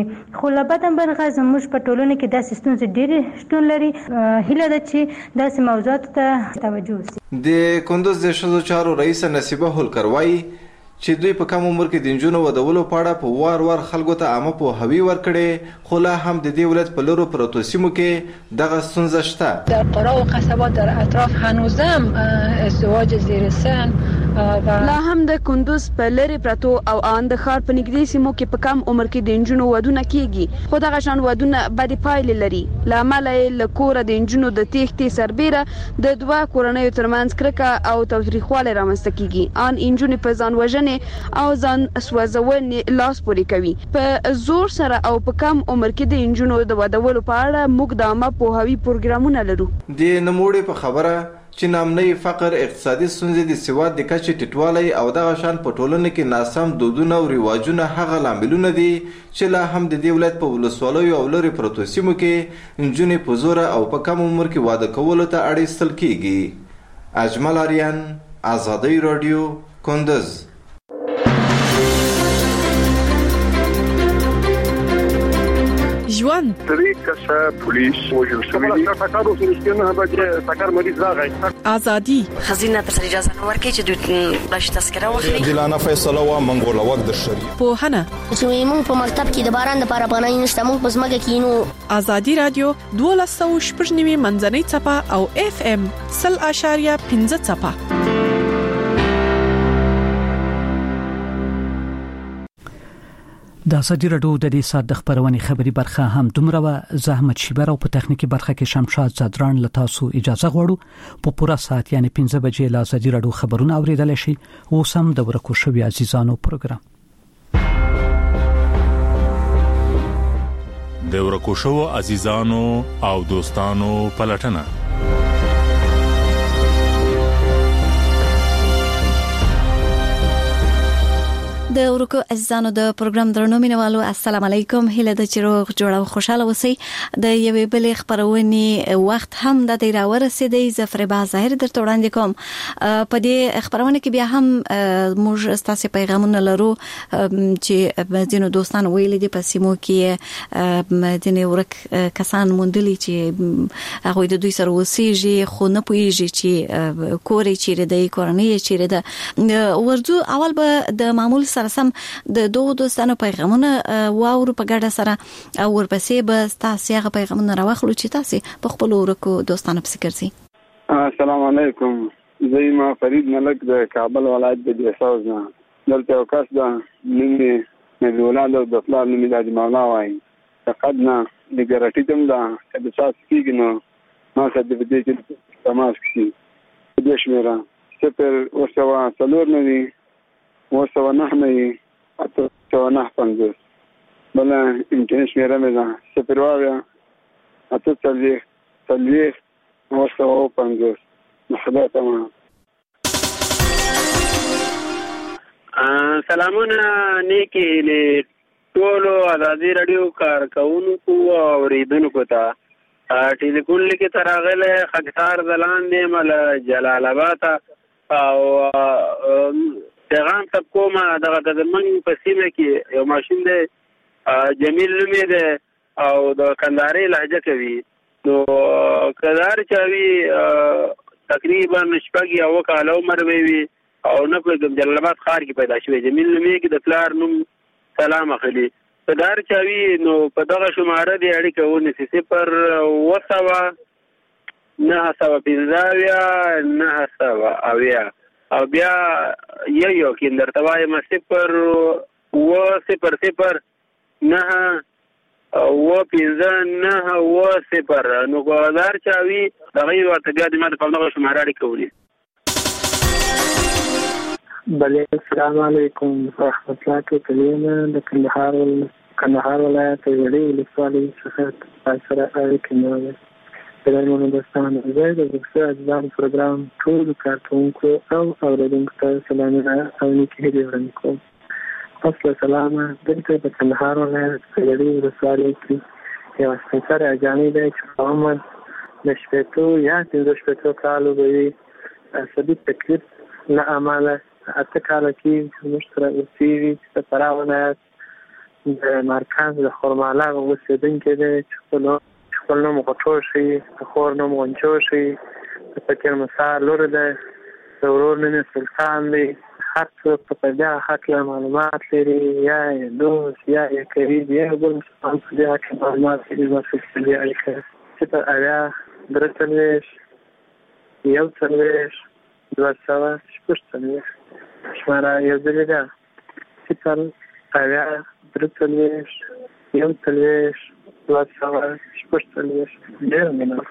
[SPEAKER 14] کوي. خو له بده مرغه زموږ په ټولنه کې داسې ستونزې ډېرې شتون لري. هیله ده چې داسې موضوعاتو ته توجه وشي.
[SPEAKER 7] د کندوز د ښځو چارو رئیس نصیبه هولکر وایي چې دوی په کم عمر کې د نجونو ودولو په اړه په وار وار خلکو ته عامه پوهاوی ورکړي، خو لا هم د دې ولایت په لرو پرتو سیمو کې دغه ستونزه شته.
[SPEAKER 15] در قرا و قصبات در اطراف هنوزم ازدواج زیر سن
[SPEAKER 16] لا هم د کندوز په لری پرتو او ان د ښار په نږدې سیمو کې په کم عمر کې د نجونو ودونه کیږي، خو دغه شان ودونه بدې پایلې لري. لامل یې له کوره د نجونو د تېښتې سربېره د دوه کورنیو ترمنځ کرکه او تاوتریخوالی رامنځته کیږي. ان نجونې په ځان وژنې او ځان سوځونې لاس پورې کوي. په زور سره او په کم عمر کې د نجونو د ودولو په اړه موږ د عامه پوهاوي پروګرامونه لرو.
[SPEAKER 7] د نوموړي په خبره چې نامنۍ فقر، اقتصادي ستونزې، د سواد د کچې ټیټوالی او دغه شان په ټولنه کې ناسم دودونه او رواجونه هغه لاملونه دي چې لا هم د دې ولایت په ولسوالیو او لرې پرتو سیمو کې نجونې په زوره او په کم عمر کې واده کولو ته اړ ایستل کیږي. اجمل آریان، آزادۍ راډیو، کندوز.
[SPEAKER 16] ژوند
[SPEAKER 23] درې کسه پولیس وژل شوي دي. ټاکارو سره نه بچي ټاکار مریض راغی.
[SPEAKER 16] ازادي
[SPEAKER 17] خزینه تر اجازه نه ورکړي چې دوی بلش تذکره واخلي.
[SPEAKER 18] دلانه فیصله وا منګوله وخت د شری
[SPEAKER 16] په هنه
[SPEAKER 17] چې موږ په مکتب کې د باران د پاره باندې نشته، موږ په ځمکه کې نو.
[SPEAKER 16] ازادي رادیو دولس سوه شپږ نوي منځنۍ چپه او اف ام صفر اشاریه پنځه چپه.
[SPEAKER 1] د ازادي راډیو د دې ساعت د خبرونې خبري برخه هم دومره و. زحمت شیبر او په تخنیکی برخه کې شمشاد زادران له تاسو اجازه غواړو. په پوره ساعت یعنی پنځه بجې له ازادي راډیو خبرونه اوریدل شي. اوس هم د ورکو شوی عزیزانو پروګرام
[SPEAKER 19] د ورکو شو عزیزانو او دوستانو پلټنه.
[SPEAKER 20] د ورکو عزیزانو د پروګرام درنو مینوالو السلام علیکم. هله د چروغ جوړه او خوشاله اوسئ. د یوې بلې خبرونې وخت هم د دې راورسېدې. زفر با ظاهر درته وړاندې کوم. په دې خبرونه کې بیا هم موږ ستاسو پیغامونه لرو چې ځینو دوستانو ویلي دي په سیمو کې د ورک کسان موندلي چې هغه د دوی سره وسیږي خو نه پوهیږي چې کورې چیرې د کورنۍ چیرې ده. ورځو اول به د معمول سم د دوه دوستانو پیغامونه واورو په ګډه سره او ورپسې به تاسو هغه پیغامونه راوخلو چې تاسو په خپل ورکو دوستانو پسې ګرځي.
[SPEAKER 21] السلام علیکم. زه ما فرید ملک د کابل ولایت د دیساوز نه. دلته یو کس ده نومې د ولاد او د پلار نومې د مولا وایي. فقط نه د ګرټي تم ده چې د تاسو کېږي نو ما سره د دې چې تماس کړي. د شمیره صفر وسوا څلور نوي وسوا نحمي اته سوا نه پنځه بل انټرنیټ شمیره مې ده صفر وایا اته څلوي څلوي وسوا پنځه محبا تمام.
[SPEAKER 3] سلامونه نیکی له ټولو ازادي رادیو کارکونکو او اوریدونکو ته. ټلیفون لیکي تراغله خاکسار زلان دی مل جلال آباد او پیغام تب کومه دغه د من په سیمه کې یو ماشین دی جمیل نومې دی او د کندهاري لهجه کوي. نو کندهار چاوي تقریبا شپږ یا اوه کاله عمر وي او نه په جلال آباد ښار کې پیدا شوی. جمیل نومې کې د پلار نوم سلام اخلي. کندهار چاوي نو په دغه شماره دی اړیکه ونیسي صفر اوه سوه نهه سوه پنځه نهه سوه اویا او بیا یو یو کې درته وایم صفر اوه صفر صفر نهه اوه پنځه نهه اوه صفر. نو کندهار چاوي دغه ورته بیا د ما د پامدغه شماره اړیکه ونیسي.
[SPEAKER 2] بله السلام علیکم. رحمت الله کلیمه د کندهار کندهار ولایت وړي ولسوالۍ څخه سره اړیکه نیولې. درنو دوستانو زه د ورکو عزیزانو پروګرام ټول کارکونکو او اوریدونکو ته سلامونه او نیکي هیلې وړاندې کوم. اصل سلامه دلته په کندهار ولایت وړي ولسوالۍ کې یو سپېڅلی اجانب دی چې په عمر د شپېتو یا پنځه شپېتو کالو به وي. عصبي تکلیف له امله اته کاله کېږي چې موږ سره اوسېږي چې د فراه ولایت
[SPEAKER 6] د مرکز د خرمالغ اوسېدونکی دی چې خپل خپل نوم غټو شي، د خور نوم غنچو شي، د فکر مسا لور دی، د ورور نوم سلطان دی. هر څوک په دې هکله معلومات لري، یا یې دوست یا یې قریب یا بل مسلمان په دې هکله معلومات لري، بس په دې اړیکه صفر اویا درې څلوېښت یو څلوېښت دوه سوه شپږ څلوېښت شماره یو ځلې ده صفر اویا درې څلوېښت یو څلوېښت دوه سوه شپږ څلوېښت. ډېره مینه.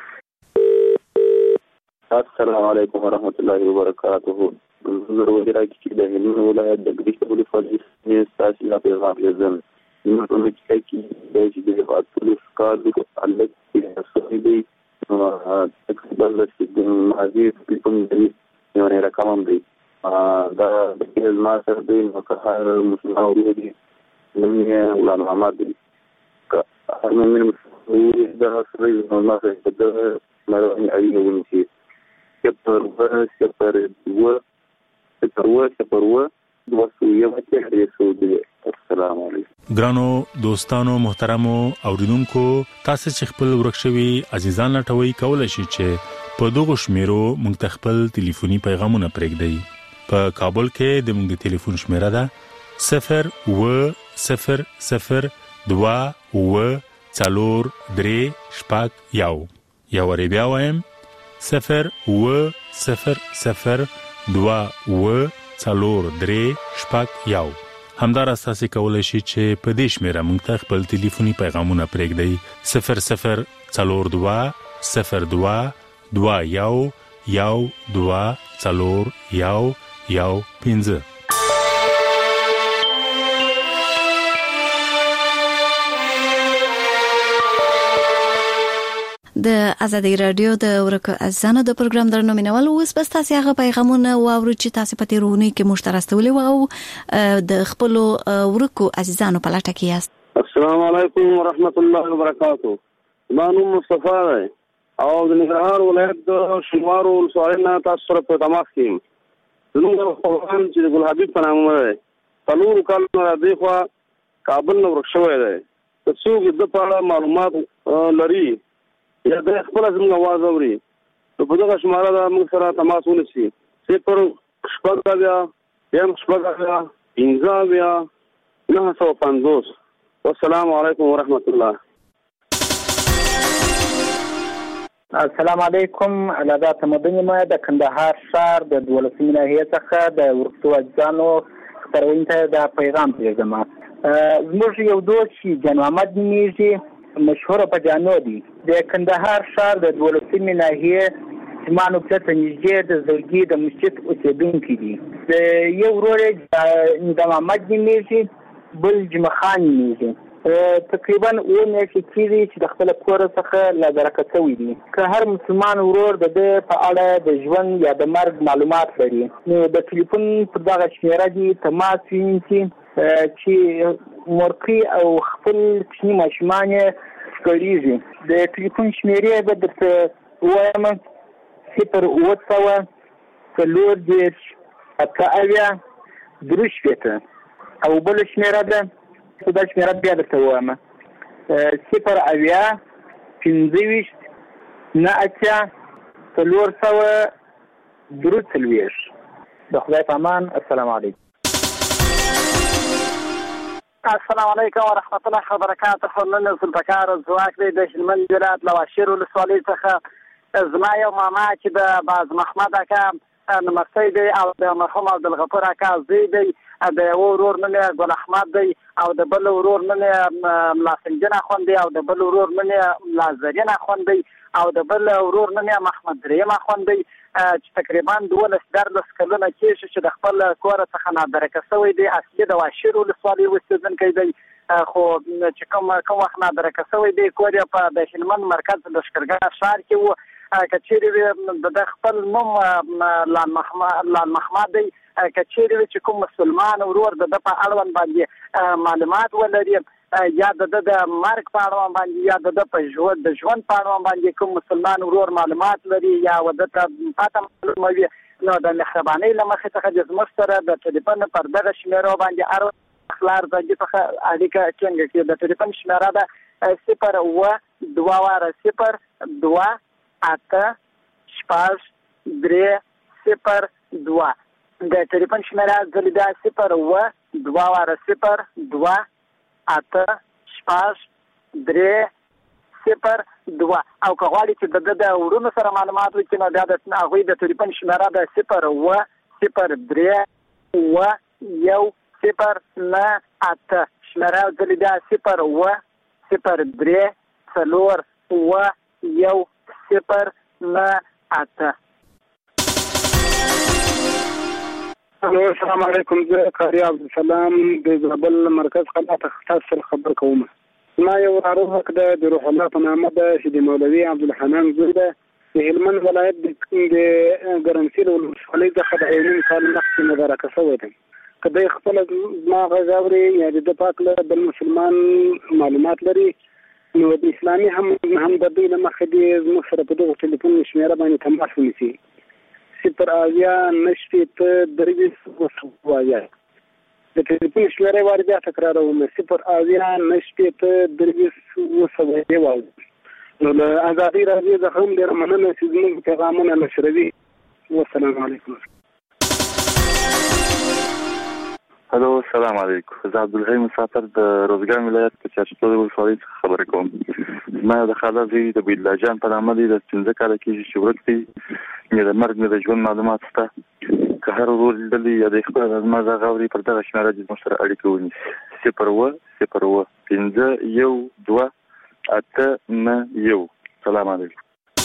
[SPEAKER 8] السلام علیکم ورحمۃ اللہ وبرکاتہ. زه وزیرا کې د هلمند ولایت د ګریشت ولسوالۍ څخه تاسو ته پیغام لرم. نو په دې کې د چې د فاصله کار د تعلق کې سوي دي تقریبا د ماضي په کوم دی یو نه رقم دی دا د ما سره د مکه مسلمان دی نو یې ولان محمد دی که هر من دا سره نو ما سره د مروان علی ونسی کپر کپر و کپر و کپر و دوسیه وکړې سو دی. السلام علیکم.
[SPEAKER 19] ګرانو دوستانو محترمو اوریدونکو، تاسو چې خپل ورکشوي عزیزان لټوي کولای شئ چې په دغه شمیرو موږ خپل ټلیفوني پیغامونه پرېږدئ. په کابل کې د موږ د ټلیفون شمیره ده صفر و صفر صفر دوه و څلور درې شپږ یو. یا ور بیا وایم صفر و صفر صفر دوه و څلور درې شپږ یو. همدار اساسي کولای شي چې په دې شمیره موږ ته خپل ټلیفوني پیغامونه پرېږدئ صفر صفر څلور دوه صفر دوه دوه یو یو دوه څلور یو یو پنځه.
[SPEAKER 20] د ازادي رادیو د ورکو ازانو د پروګرام درنو مینوال اوس بس تاسو هغه پیغامونه واورو چې تاسو په تیرونی کې مشترکستولې او د خپل ورکو عزیزانو په لټه کې یاست.
[SPEAKER 21] السلام علیکم ورحمت الله وبرکاتہ. ما نوم مصطفی دی او د ننګرهار ولایت د شینوارو ولسوالۍ نه تاسو سره په تماس کې یم. زموږ خپلوان چې د ګل حبیب په نامه دی څلور کال نه دی خو کابل نه ورک شوی دی. که څوک د په اړه معلومات لري یا د خپل زموږ आवाज اوري نو په دغه شماره دا موږ سره تماس ونیسي. صفر شپږ بیا یم شپږ بیا پنځه بیا نه سوه پنځوس. والسلام علیکم ورحمت الله.
[SPEAKER 6] السلام علیکم. علاده تمدني ما د کندهار ښار د دولسمې ناحیې څخه د ورکو اجزانو خپرونې ته د پیغام پرېږدم. زموږ یو دوست چې جان محمد نومیږي مشهور په جانو دی د کندهار ښار د دولسمې ناحیې سیمانو ته نږدې د زړګي د مسجد اوسېدونکي دي. د یو ورور د محمد نومیږي بل جمعه خان نومیږي. تقریبا اووه میاشتې کېږي چې د خپل کور څخه له درکه شوي دي. که هر مسلمان ورور د ده په اړه د ژوند یا د مرګ معلومات لري نو د ټلیفون پر دغه شمیره دي تماس ونیسي چې مورکي او خپل کوچني ماشومان یې ښکاریږي. د ټلیفون شمیرې به درته ووایم صفر اووه سوه څلور دېرش اته اویا درې شپېته او بله شمیره ده دا شمیره بیا درته ووایم صفر اویا پنځه ویشت نه اتیا څلور سوه درې څلوېښت. د خدای په امان. السلام علیکم.
[SPEAKER 12] السلام علیکم ورحمت الله وبرکاتہ. نن ذوالفقار ځواک دی د هلمند ولایت له واشیر ولسوالۍ څخه. زما یو ماما چې د باز محمد اکا نمستی دی او د مرحوم عبدالغفور اکا زوی دی. د یو ورور نوم یې ګل احمد دی او د بل ورور نوم یې ملا سنجن اخوند دی او د بل ورور نوم یې ملا زرین اخوند دی او د بل ورور نوم یې محمد دریم اخوند دی چې تقریبا دولس دیارلس کلونه کېږي چې د خپل کور څخه نادرکه شوی دی. اصلي د واشیر ولسوالۍ اوسېدونکی دی خو چې کوم کوم وخت نادرکه شوی دی کور یې په د هلمند مرکز لښکرګاه ښار کې و. که چیرې د خپل نوم لال محمد لال محمد دی که چیرې چې کوم مسلمان ورور د ده په اړوند باندې معلومات ولري یا د ده د مرګ په اړوند باندې یا د ده په ژوند د ژوند په اړوند باندې کوم مسلمان ورور معلومات لري یا د ته پاته معلوموي نو د مهربانۍ له مخې څخه د زموږ سره د ټلیفون پر دغه شمیرو باندې پلار زنګي څخه اړیکه ټینګه کړي. د ټلیفون شمیره ده صفر اوه دوه واره صفر دوه اته شپږ درې صفر دوه. د ټلیفون شمیره ځل بیا صفر اوه دوه واره صفر دوه اته شپږ درې صفر دوه. او که غواړي چې د د ورونو سره معلومات وکړي نو بیا د هغوی د ټلیفون شمیره ده صفر اوه صفر درې اوه یو صفر نه اته. شمیره ځل بیا صفر اوه صفر درې څلور اوه یو صفر نه اته.
[SPEAKER 21] السلام علیکم. زه قاری عبدالسلام د زابل مرکز قلعه تخصص خبر کوم. ما یو ناروغ ده د روح الله په نامه ده چې د مولوي عبدالحنان زوی ده. د هلمند ولایت د ګرمسیر ولسوالۍ څخه د یو نیم کال مخکې مبارکه شوی ده. که دی خپله زما غږ اوري یا د ده پاک له بل مسلمان معلومات لري نو د اسلامي هم همدردۍ له مخې دې زموږ سره په دغو ټلیفون شمېره باندې تماس ونیسي. صفر اویا نه شپېته درې ویشت اوه سوه اویا. د ټلیفون شمېره یې وارې بیا تکراروم صفر اویا نه شپېته درې ویشت اوه سوه اویا. نو له ازادۍ راډیو څخه هم ډېره مننه چې زموږ پیغامونه نشروي. والسلام علیکم.
[SPEAKER 5] هلو السلام علیکم. زه عبدالحی مسافر د روزګان ولایت په چارشتو ولسوالۍ څخه خبرې کوم. زما د خاله زوی د بیدلا جان په نامه دی. د پنځه کاله کېږي چې ورک دی. مې د مرګ مې د ژوند معلومات شته. که هر ورور لیدلی یا د خپله زما غږ اوري پر دغه شمېره دې زموږ سره اړیکه ونیسي. صفر اوه صفر اوه پنځه یو دوه اته نه یو. سلام علیکم.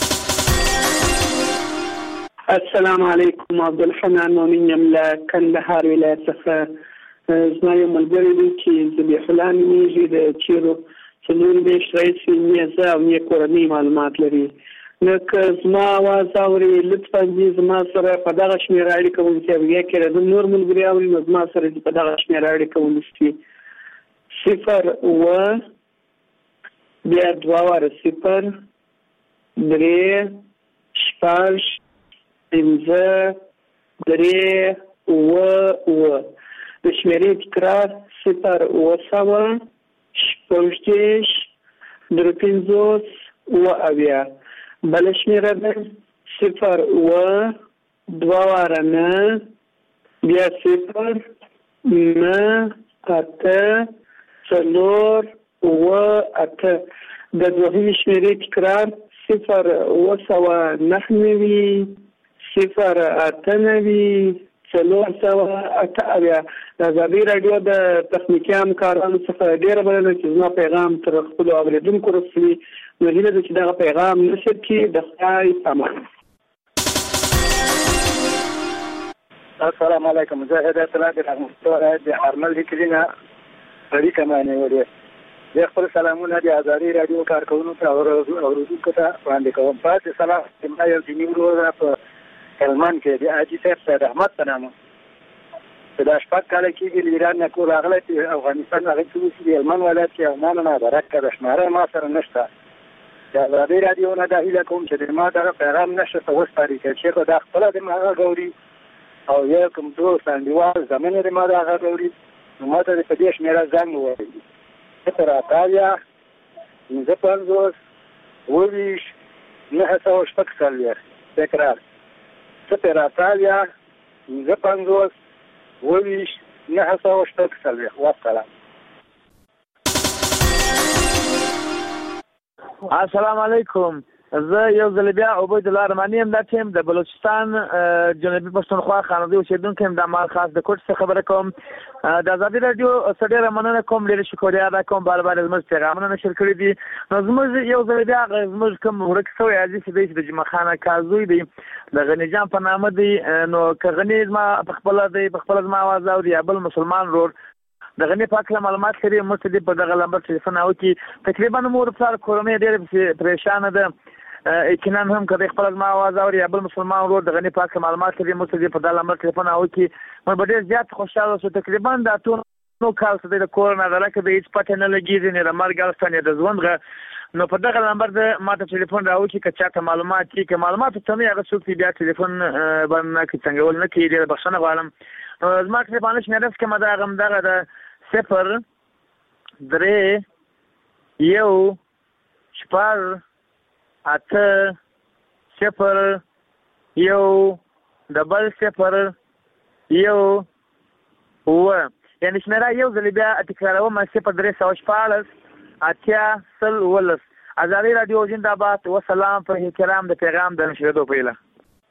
[SPEAKER 9] السلام علیکم. عبدالحنان مومن یم له کندهار ولایت څخه. زما یو ملګری دی چې ذبیح الله نومیږي. د چیرو څلور میاشتې راهیسې نه زه او نه کورنۍ معلومات لري. نو که زما اواز اوري لطفا دې زما سره په دغه شمېره اړیکه ونیسي. او یا که د نور ملګري اوري نو زما سره دې په دغه شمېره اړیکه ونیسي. صفر اوه بیا دوه واره صفر درې شپږ پنځه درې اوه اوه. د شمېرې تکرار صفر اوه سوه شپږ دېرش درې پنځوس اوه اویا. بله شمېره ده صفر اوه دوه واره نه بیا صفر نه اته څلور اوه اته. د دوهمې شمېرې تکرار صفر اوه سوه نهه نوي صفر اته نوي څلور سوه اته اویا. د ازادۍ راډیو د تخنیکي همکارانو څخه ډېره مننه چې زما پیغام تر خپلو اورېدونکو رسوي. نو هیله ده چې دغه پیغام نشر کړي. د خدای امان.
[SPEAKER 10] السلام علیکم. زه هدایت الله د رحمتالله د ارمل هکلي نه اړیکه ما نیولې. زه خپل سلامونه د ازادۍ راډیو کارکوونکو ته او اورېدونکو ته وړاندې کوم. پاتې سلام زما یو دیني ورور په هلمند کې د حاجي صاحب سید احمد په نامه چې دا شپږ کاله کېږي له ایران نه کور راغلی چې افغانستان هغې څه وشي د هلمند ولایت کې او ما نه مبارک ده. شماره ما سره نشته. د ازادۍ راډیو نه دا هیله کوم چې د ما دغه پیغام نشر ته وسپاري که چېرته دا خپله د ما غږ اوري او یا کوم دوست انډیوال زمین د ما دا غږ اوري نو ما ته د په دې شمېره زنګ ووایي. صفر اته اویا پنځه پنځوس اوه ویشت نهه سوه شپږ څلوېښت. تکرار صفر اته اویا پنځه پنځوس اوه ویشت نهه سوه شپږ څلوېښت. والسلام.
[SPEAKER 22] السلام علیکم. زه یو ځل بیا عبید الله رحماني یم. دا ټیم د بلوچستان جنوبي پښتونخوا خانادي اوسېدونکی یم. د مال خاص د کوټ څخه خبره کوم. د ازادۍ راډیو څخه ډېره مننه کوم. ډېره شکریه ادا کوم. بار بار زموږ پیغامونه نشر کړي دي. نو زموږ یو ځل بیا زموږ کوم ورک شوی عزیز دی چې د جمعه خان اکا زوی دی د غني جان په نامه دی. نو که غني زما په خپله دی په خپله زما اواز اوري یا بل مسلمان ورور د غني پاک له معلومات لري موږ ته په دغه لمبر ټلیفون وکړي. تقریبا مور پلار کورنۍ ډېره پریشانه ده. یقینا هم که د خپله زما اواز اوري یا بل مسلمان ورور د غني پاک معلومات لري موږ ته په دغه لمبر ټلیفون وکړي. موږ به ډېر زیات خوشحاله شو. تقریبا د اتو نو کال څخه د کور نه غلکه د هېڅ پته نه لګېږي نه د مرګ الفته نه د ژوند غ. نو په دغه نمبر د ما ته ټلیفون راوکړي که چاته معلومات وي. که معلومات ورته نه وي هغه څوک بیا ټلیفون باندې څنګهول نه کوي. ډېره بخښنه غواړم. زما ټلیفون شمېره چې کومه ده هغه همدغه ده صفر درې یو شپږ اته صفر یو ډبل صفر یو اوه یعنې شمېره یو ځلې بیا تکراروم صفر درې سوه شپاړس اتیا سل اوولس. ازادي راډیو زنده‌باد. وسلام په کرام د پیغام د نشریدو په هیله.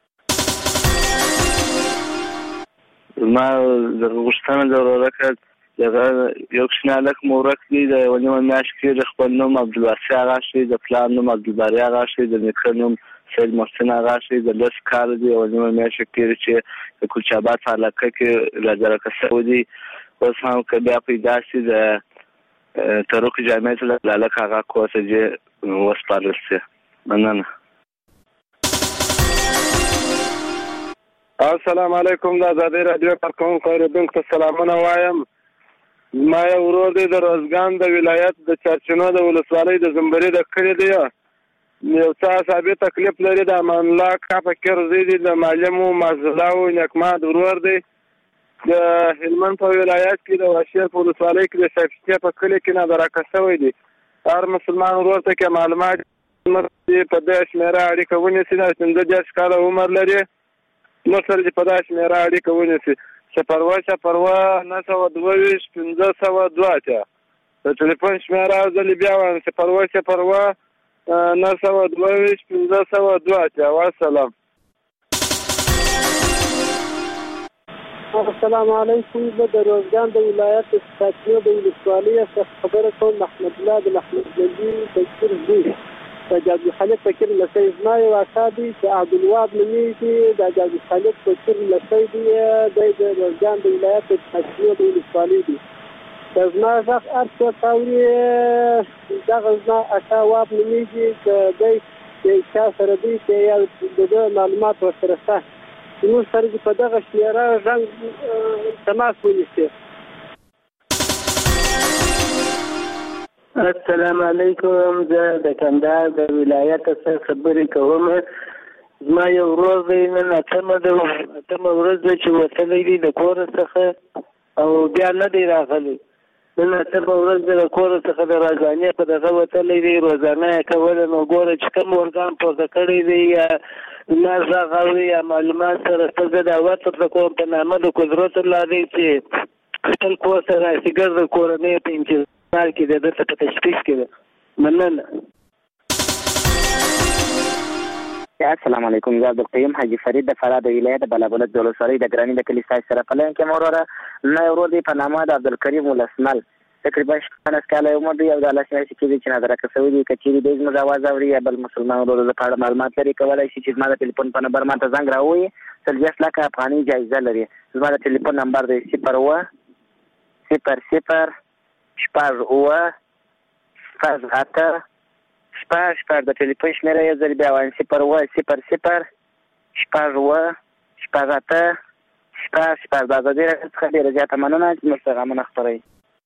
[SPEAKER 4] ما د غوښتنه ضروره کړ یو کښېنه هلک مو ورک دی د یوه نیمه میاشت کې د خپل نوم عبدالواسع اغا شي د پلار نوم عبدالباري اغا شي د نیکه نوم سید محسن اغا شي د لس کاله دی یوه نیمه میاشت تېرې چې د کوچاباد په علاقه کې راجرکه شوی دی. اوس هم که بیا پیدا شي د تروق جامعې ته د هلک هغه کور ته چې وسپارل شي. مننه.
[SPEAKER 23] السلام علیکم. د ازادي راډیو کارکوونکو اورېدونکو ته سلامونه وایم. ما یو ورور دی د روزګان د ولایت د چارچینو د ولسوالۍ د زمبري د کلي دی. یو څه اعصابي تکلیف لري. د امان الله کا فکر زوی دی د معلمو مازلاو نیکماد ورور دی. د هلمند په ولایت کې د واشیر په ولسوالۍ کې د شایفتیا په کلي کې نادرکه شوی دی. هر مسلمان ورور ته کې معلومات په دې شمېره اړیکه ونیسي. د پنځه دېرش کاله عمر لري. نو سره چې په دا شمېره اړیکه ونیسي. چپروا چپروا نه سوه دوه ویشت پنځه سوه دوه اتیا د ټلیفون شمېره ځلې بیا وایم چپروا چپروا نه سوه دوه ویشت پنځه سوه دوه اتیا. والسلام.
[SPEAKER 11] السلام علیکم. زه د روزګان د ولایت د چارچینو د ولسوالۍ څخه خبره کوم. محمد الله د محمد نبي فکر زوی د جابر خالد فکر لسی زما یو اکا دی چې عبدالوهاب نومیږي. د جابر خالد فکر لسی دی دی د روزګان د ولایت د چارچینو د ولسوالۍ دی. د زما غږ هر څوک اوري دغه زما اکا واب نومیږي چې دی یو چا سره دی چې یا د ده معلومات ورسره شته زموږ سره چې په دغه شمېره رنګ تماس ونیسي.
[SPEAKER 13] السلام علیکم. زه د کندهار د ولایت څخه خبرې کوم. زما یو ورور دی نن اتمه ده اتمه ورځ ده چې وتلی دی د کور څخه او بیا نه دی راغلی. نن اتمه ورځ ده د کور څخه د راځانې په دغه وتلی دی. روزانه یې کوله نو ګوره چې کوم ارګان پورته کړی دی یا ما غږ اوري یا معلومات سره څه زه دعوت ورته کوم په نامه د قدرت الله دی چې خپل کور ته راشي ګرځه کورنۍ په انتظار کې د ده په تشخیص کې ده. مننه.
[SPEAKER 24] السلام علیکم. زه عبدالقیوم حاجي فرید د فراه د ولایت د بلابلد د ولسوالۍ د ګراني د کلي ستاسو سره په لاین کې وروره نه ورور دی په نامه د عبدالکریم ولسمل تقریبا شپاړس کاله عمر دی او د لس میاشتې کې دی چې نادرکه شوی دی. که چیرې دی زموږ اواز اوري یا بل مسلمان ورور د په اړه معلومات لري کولی شي چې زما د ټلیفون په نمبر ما ته زنګ راووایي. څلوېښت لکه افغانۍ جایزه لري. زما د ټلیفون نمبر دی صفر اووه صفر صفر شپږ اووه شپږ اته شپږ شپږ. د ټلیفون شمېره یو ځل بیا وایم صفر اووه صفر صفر شپږ اووه شپږ اته شپږ شپږ. د ازادي راډیو څخه ډېره زیاته مننه چې موږ پیغامونه خپروئ.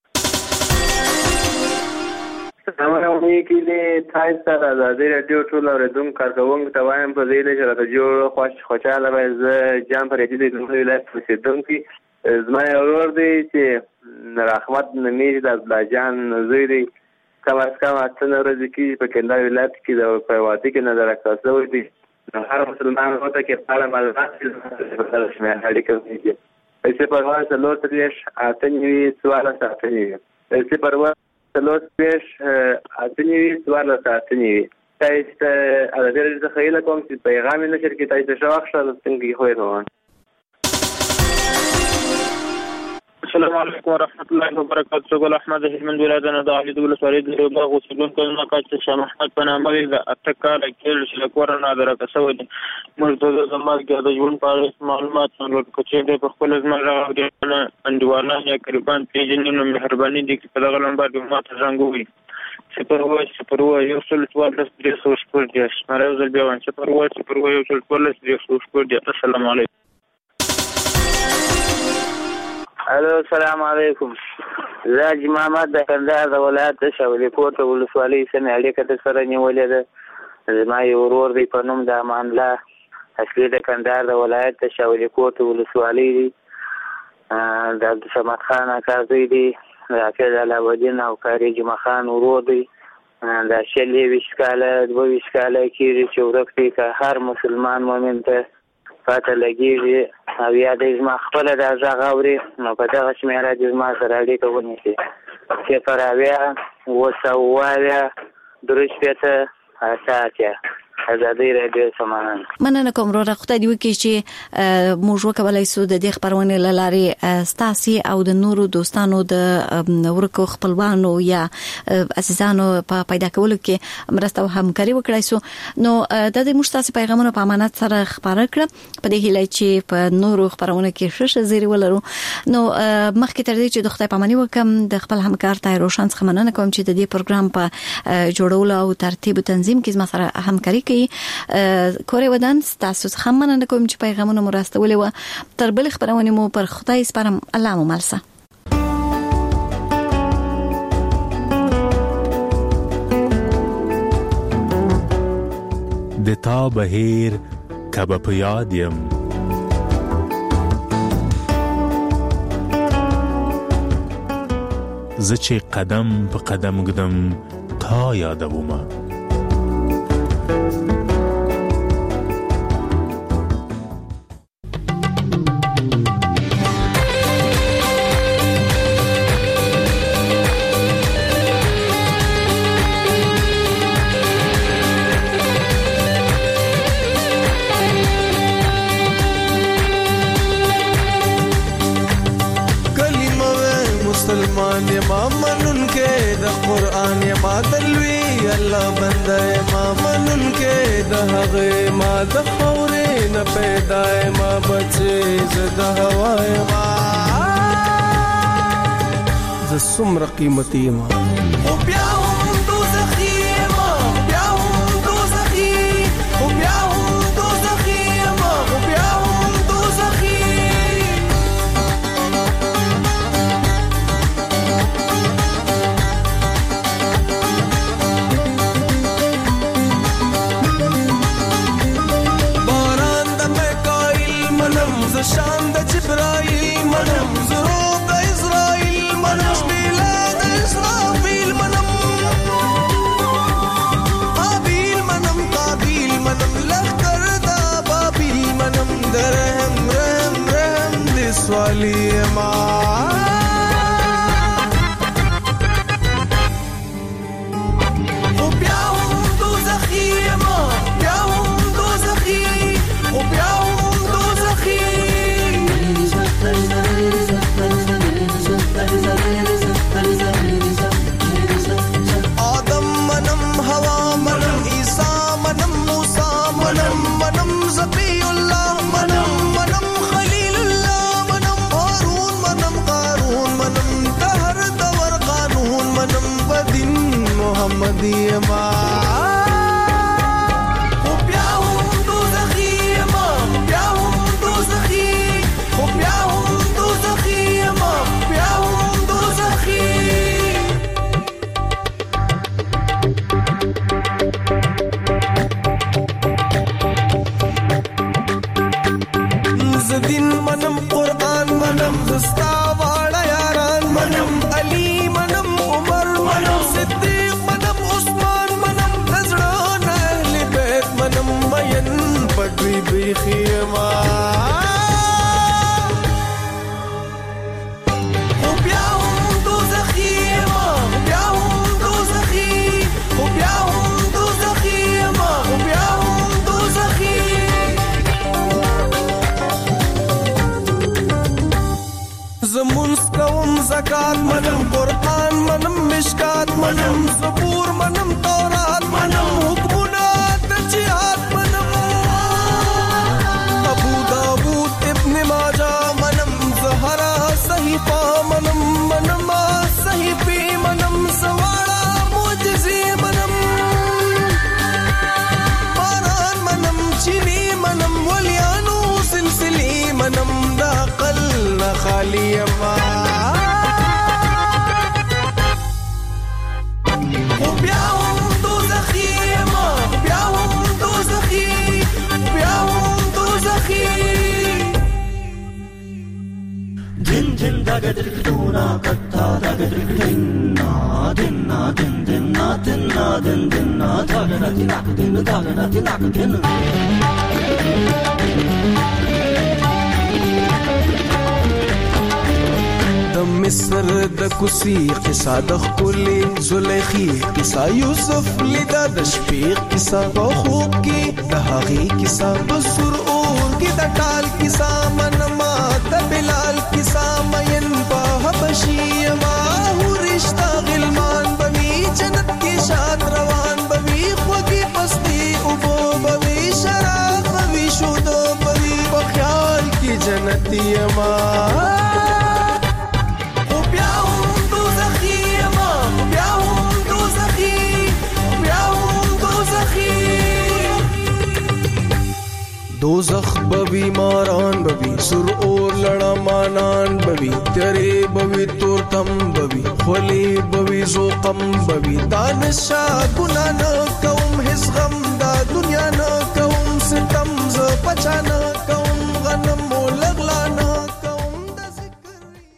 [SPEAKER 25] سلامونه کېږي تاسو سره ازادي راډیو ټول اورېدونکو کارکوونکو ته وایم په دې چې راته جوړ خوش خوشحاله وای. زه جان فریدي د کندهار ولایت اوسېدونکی. زما یو ورور دی چې رحمت نومیږي د عبدالله جان زوی دی. کم از کم اته ورځې کېږي په کندهار ولایت کې د په واده کې نادرکه شوی دی. هر مسلمان ورور ته کې په اړه معلومات په شمېره اړیکه ونیسي. صفر اووه څلور څلوېښت اته نوي څوارلس اته نوي صفر اووه څلور څلوېښت اته نوي څوارلس اته نوي. تاسو ته ازادي راډیو څخه هیله کوم چې پیغام یې نشر کړي. تاسو ته ښه وخت شه. څنګه خوښ روان.
[SPEAKER 22] السلام علیکم ورحمۃ اللہ وبرکاتہ. ګل احمد هلمند ولایت نه د علي د ولسوالۍ د روباغ اوسېدونکی یم. چې شاه محمد په نامه دی د اته کاله کېږي چې له کوره نادرکه شوی دی. موږ ته د مرګ د ژوند په اړه معلومات څنګه که چېرې دی په خپله زما غږ اورېدنه انډیوالان یا قریبان پېژني نو مهرباني دي چې په دغه نمبر کې ما ته زنګ ووهي. صفر اووه صفر اووه یو سل څوارلس درې سوه شپږ دېرش. ناره یو ځل بیا وایم صفر اووه صفر اووه یو سل څوارلس درې سوه شپږ دېرش. السلام علیکم.
[SPEAKER 13] الو السلام علیکم. زه حاجي محمد د کندهار د ولایت د شاولي کوټ ولسوالۍ سمې اړیکه در سره نیولې ده. زما یو ورور دی په نوم د امان الله اصلي د کندهار د ولایت د شاولي کوټ ولسوالۍ دی. د عبدالصمد خان اکا زوی دی.
[SPEAKER 24] د حافظ علاوالدین او قاري جمعه خان ورور دی. دا شل یویشت کاله دوه ویشت کاله کېږي چې ورک دی، که هر مسلمان مؤمن ته پته لګېږي او یا دی زما خپله دا غږ اوري نو په دغه شمېره دې زما سره اړیکه ونیسي. صفر اویا اوه سوه اووه اویا درې شپېته اته اتیا. ازادي رادیو سمانه.
[SPEAKER 20] مننه کوم وروره، خدای دې وکړي چې موږ وکولای شو د دې خبرونې له لارې ستاسي او د نورو دوستانو د ورکو خپلوانو یا عزیزانو په پیدا کولو کې مرسته او همکاري وکړای شو. نو د دې موږ تاسو پیغامونه په امانت سره خبره کړه په دې هیله چې په نورو خبرونه کې ښه زیری ولرو. نو مخکې تر دې چې د خدای پاماني وکم د خپل همکار تای روشن څخه مننه کوم چې د دې پروګرام په جوړولو او ترتیب او تنظیم کې زما سره همکاري کوي. کورې ودان تاسو څخه مننه کوم چې پیغامونه مو راستولې و. تر بل خبرونه مو پر خدای سپارم. الله مو ملسه.
[SPEAKER 19] د تا بهیر کبه په یاد یم زه چې قدم په قدم ګدم تا یادومه.
[SPEAKER 7] مسلمان یما منن کې د قران یما دلوي الله بنده یما منن کې د هغه ما د خورې نه پیدا یما بچي زده هوا یما ز سمر قیمتي یما او بیا هم دوزخي یما بیا هم دوزخي او بیا هم دوزخي یما او بیا هم دوزخي شان د جبرائیل منم زروب د اسرائیل منم شمیله د اسرافیل منم قابیل منم قابیل منم لخکر د بابیل منم درهم رهم رهم د سوالی ما دیما او بیا هم دوزخی ما بیا هم دوزخی او بیا هم دوزخی ما بیا هم دوزخی زدین منم قرآن منم زستا واړه یاران منم علی منم عمر منم صدیق پټوي بخیما او بیا هم دوزخي ما بیا هم دوزخي او بیا هم دوزخي ما او بیا هم دوزخي زمون کوم زکات منم قرآن منم مشکات منم زبور منم تورات منم حکمونه د جهاد منم صحیفہ منم منم صحیفی منم سواڑا موجزی منم باران منم چینی منم ولیانو سلسلی منم دا قل نخالی اما او بیا هم دوزخی اما بیا هم دوزخی بیا هم دوزخی
[SPEAKER 14] din din daga duna katta daga din na din na din din na din na din din na daga na din na din daga na din na din
[SPEAKER 7] د مصر د کوسی قصه د خولي زلیخي قصه یوسف لیدا د شپې قصه په خوب کې د هغې قصه بسر اور کې د ټال قصه منما د بلال قصه مین په حبشي ما هو رشتہ غلمان بوي جنت کې شاد روان بوي خوږي پستي او بوي شراب بوي شودو بوي په خیال کې جنتي ما دوزخ بوی ماران بوی سر اور لڑا مانان بوی تیرے بوی تورتم بوی خلی بوی زوقم بوی دانشا گناہ نہ کوم حس غم دا دنیا نہ کوم ستم ز پچانا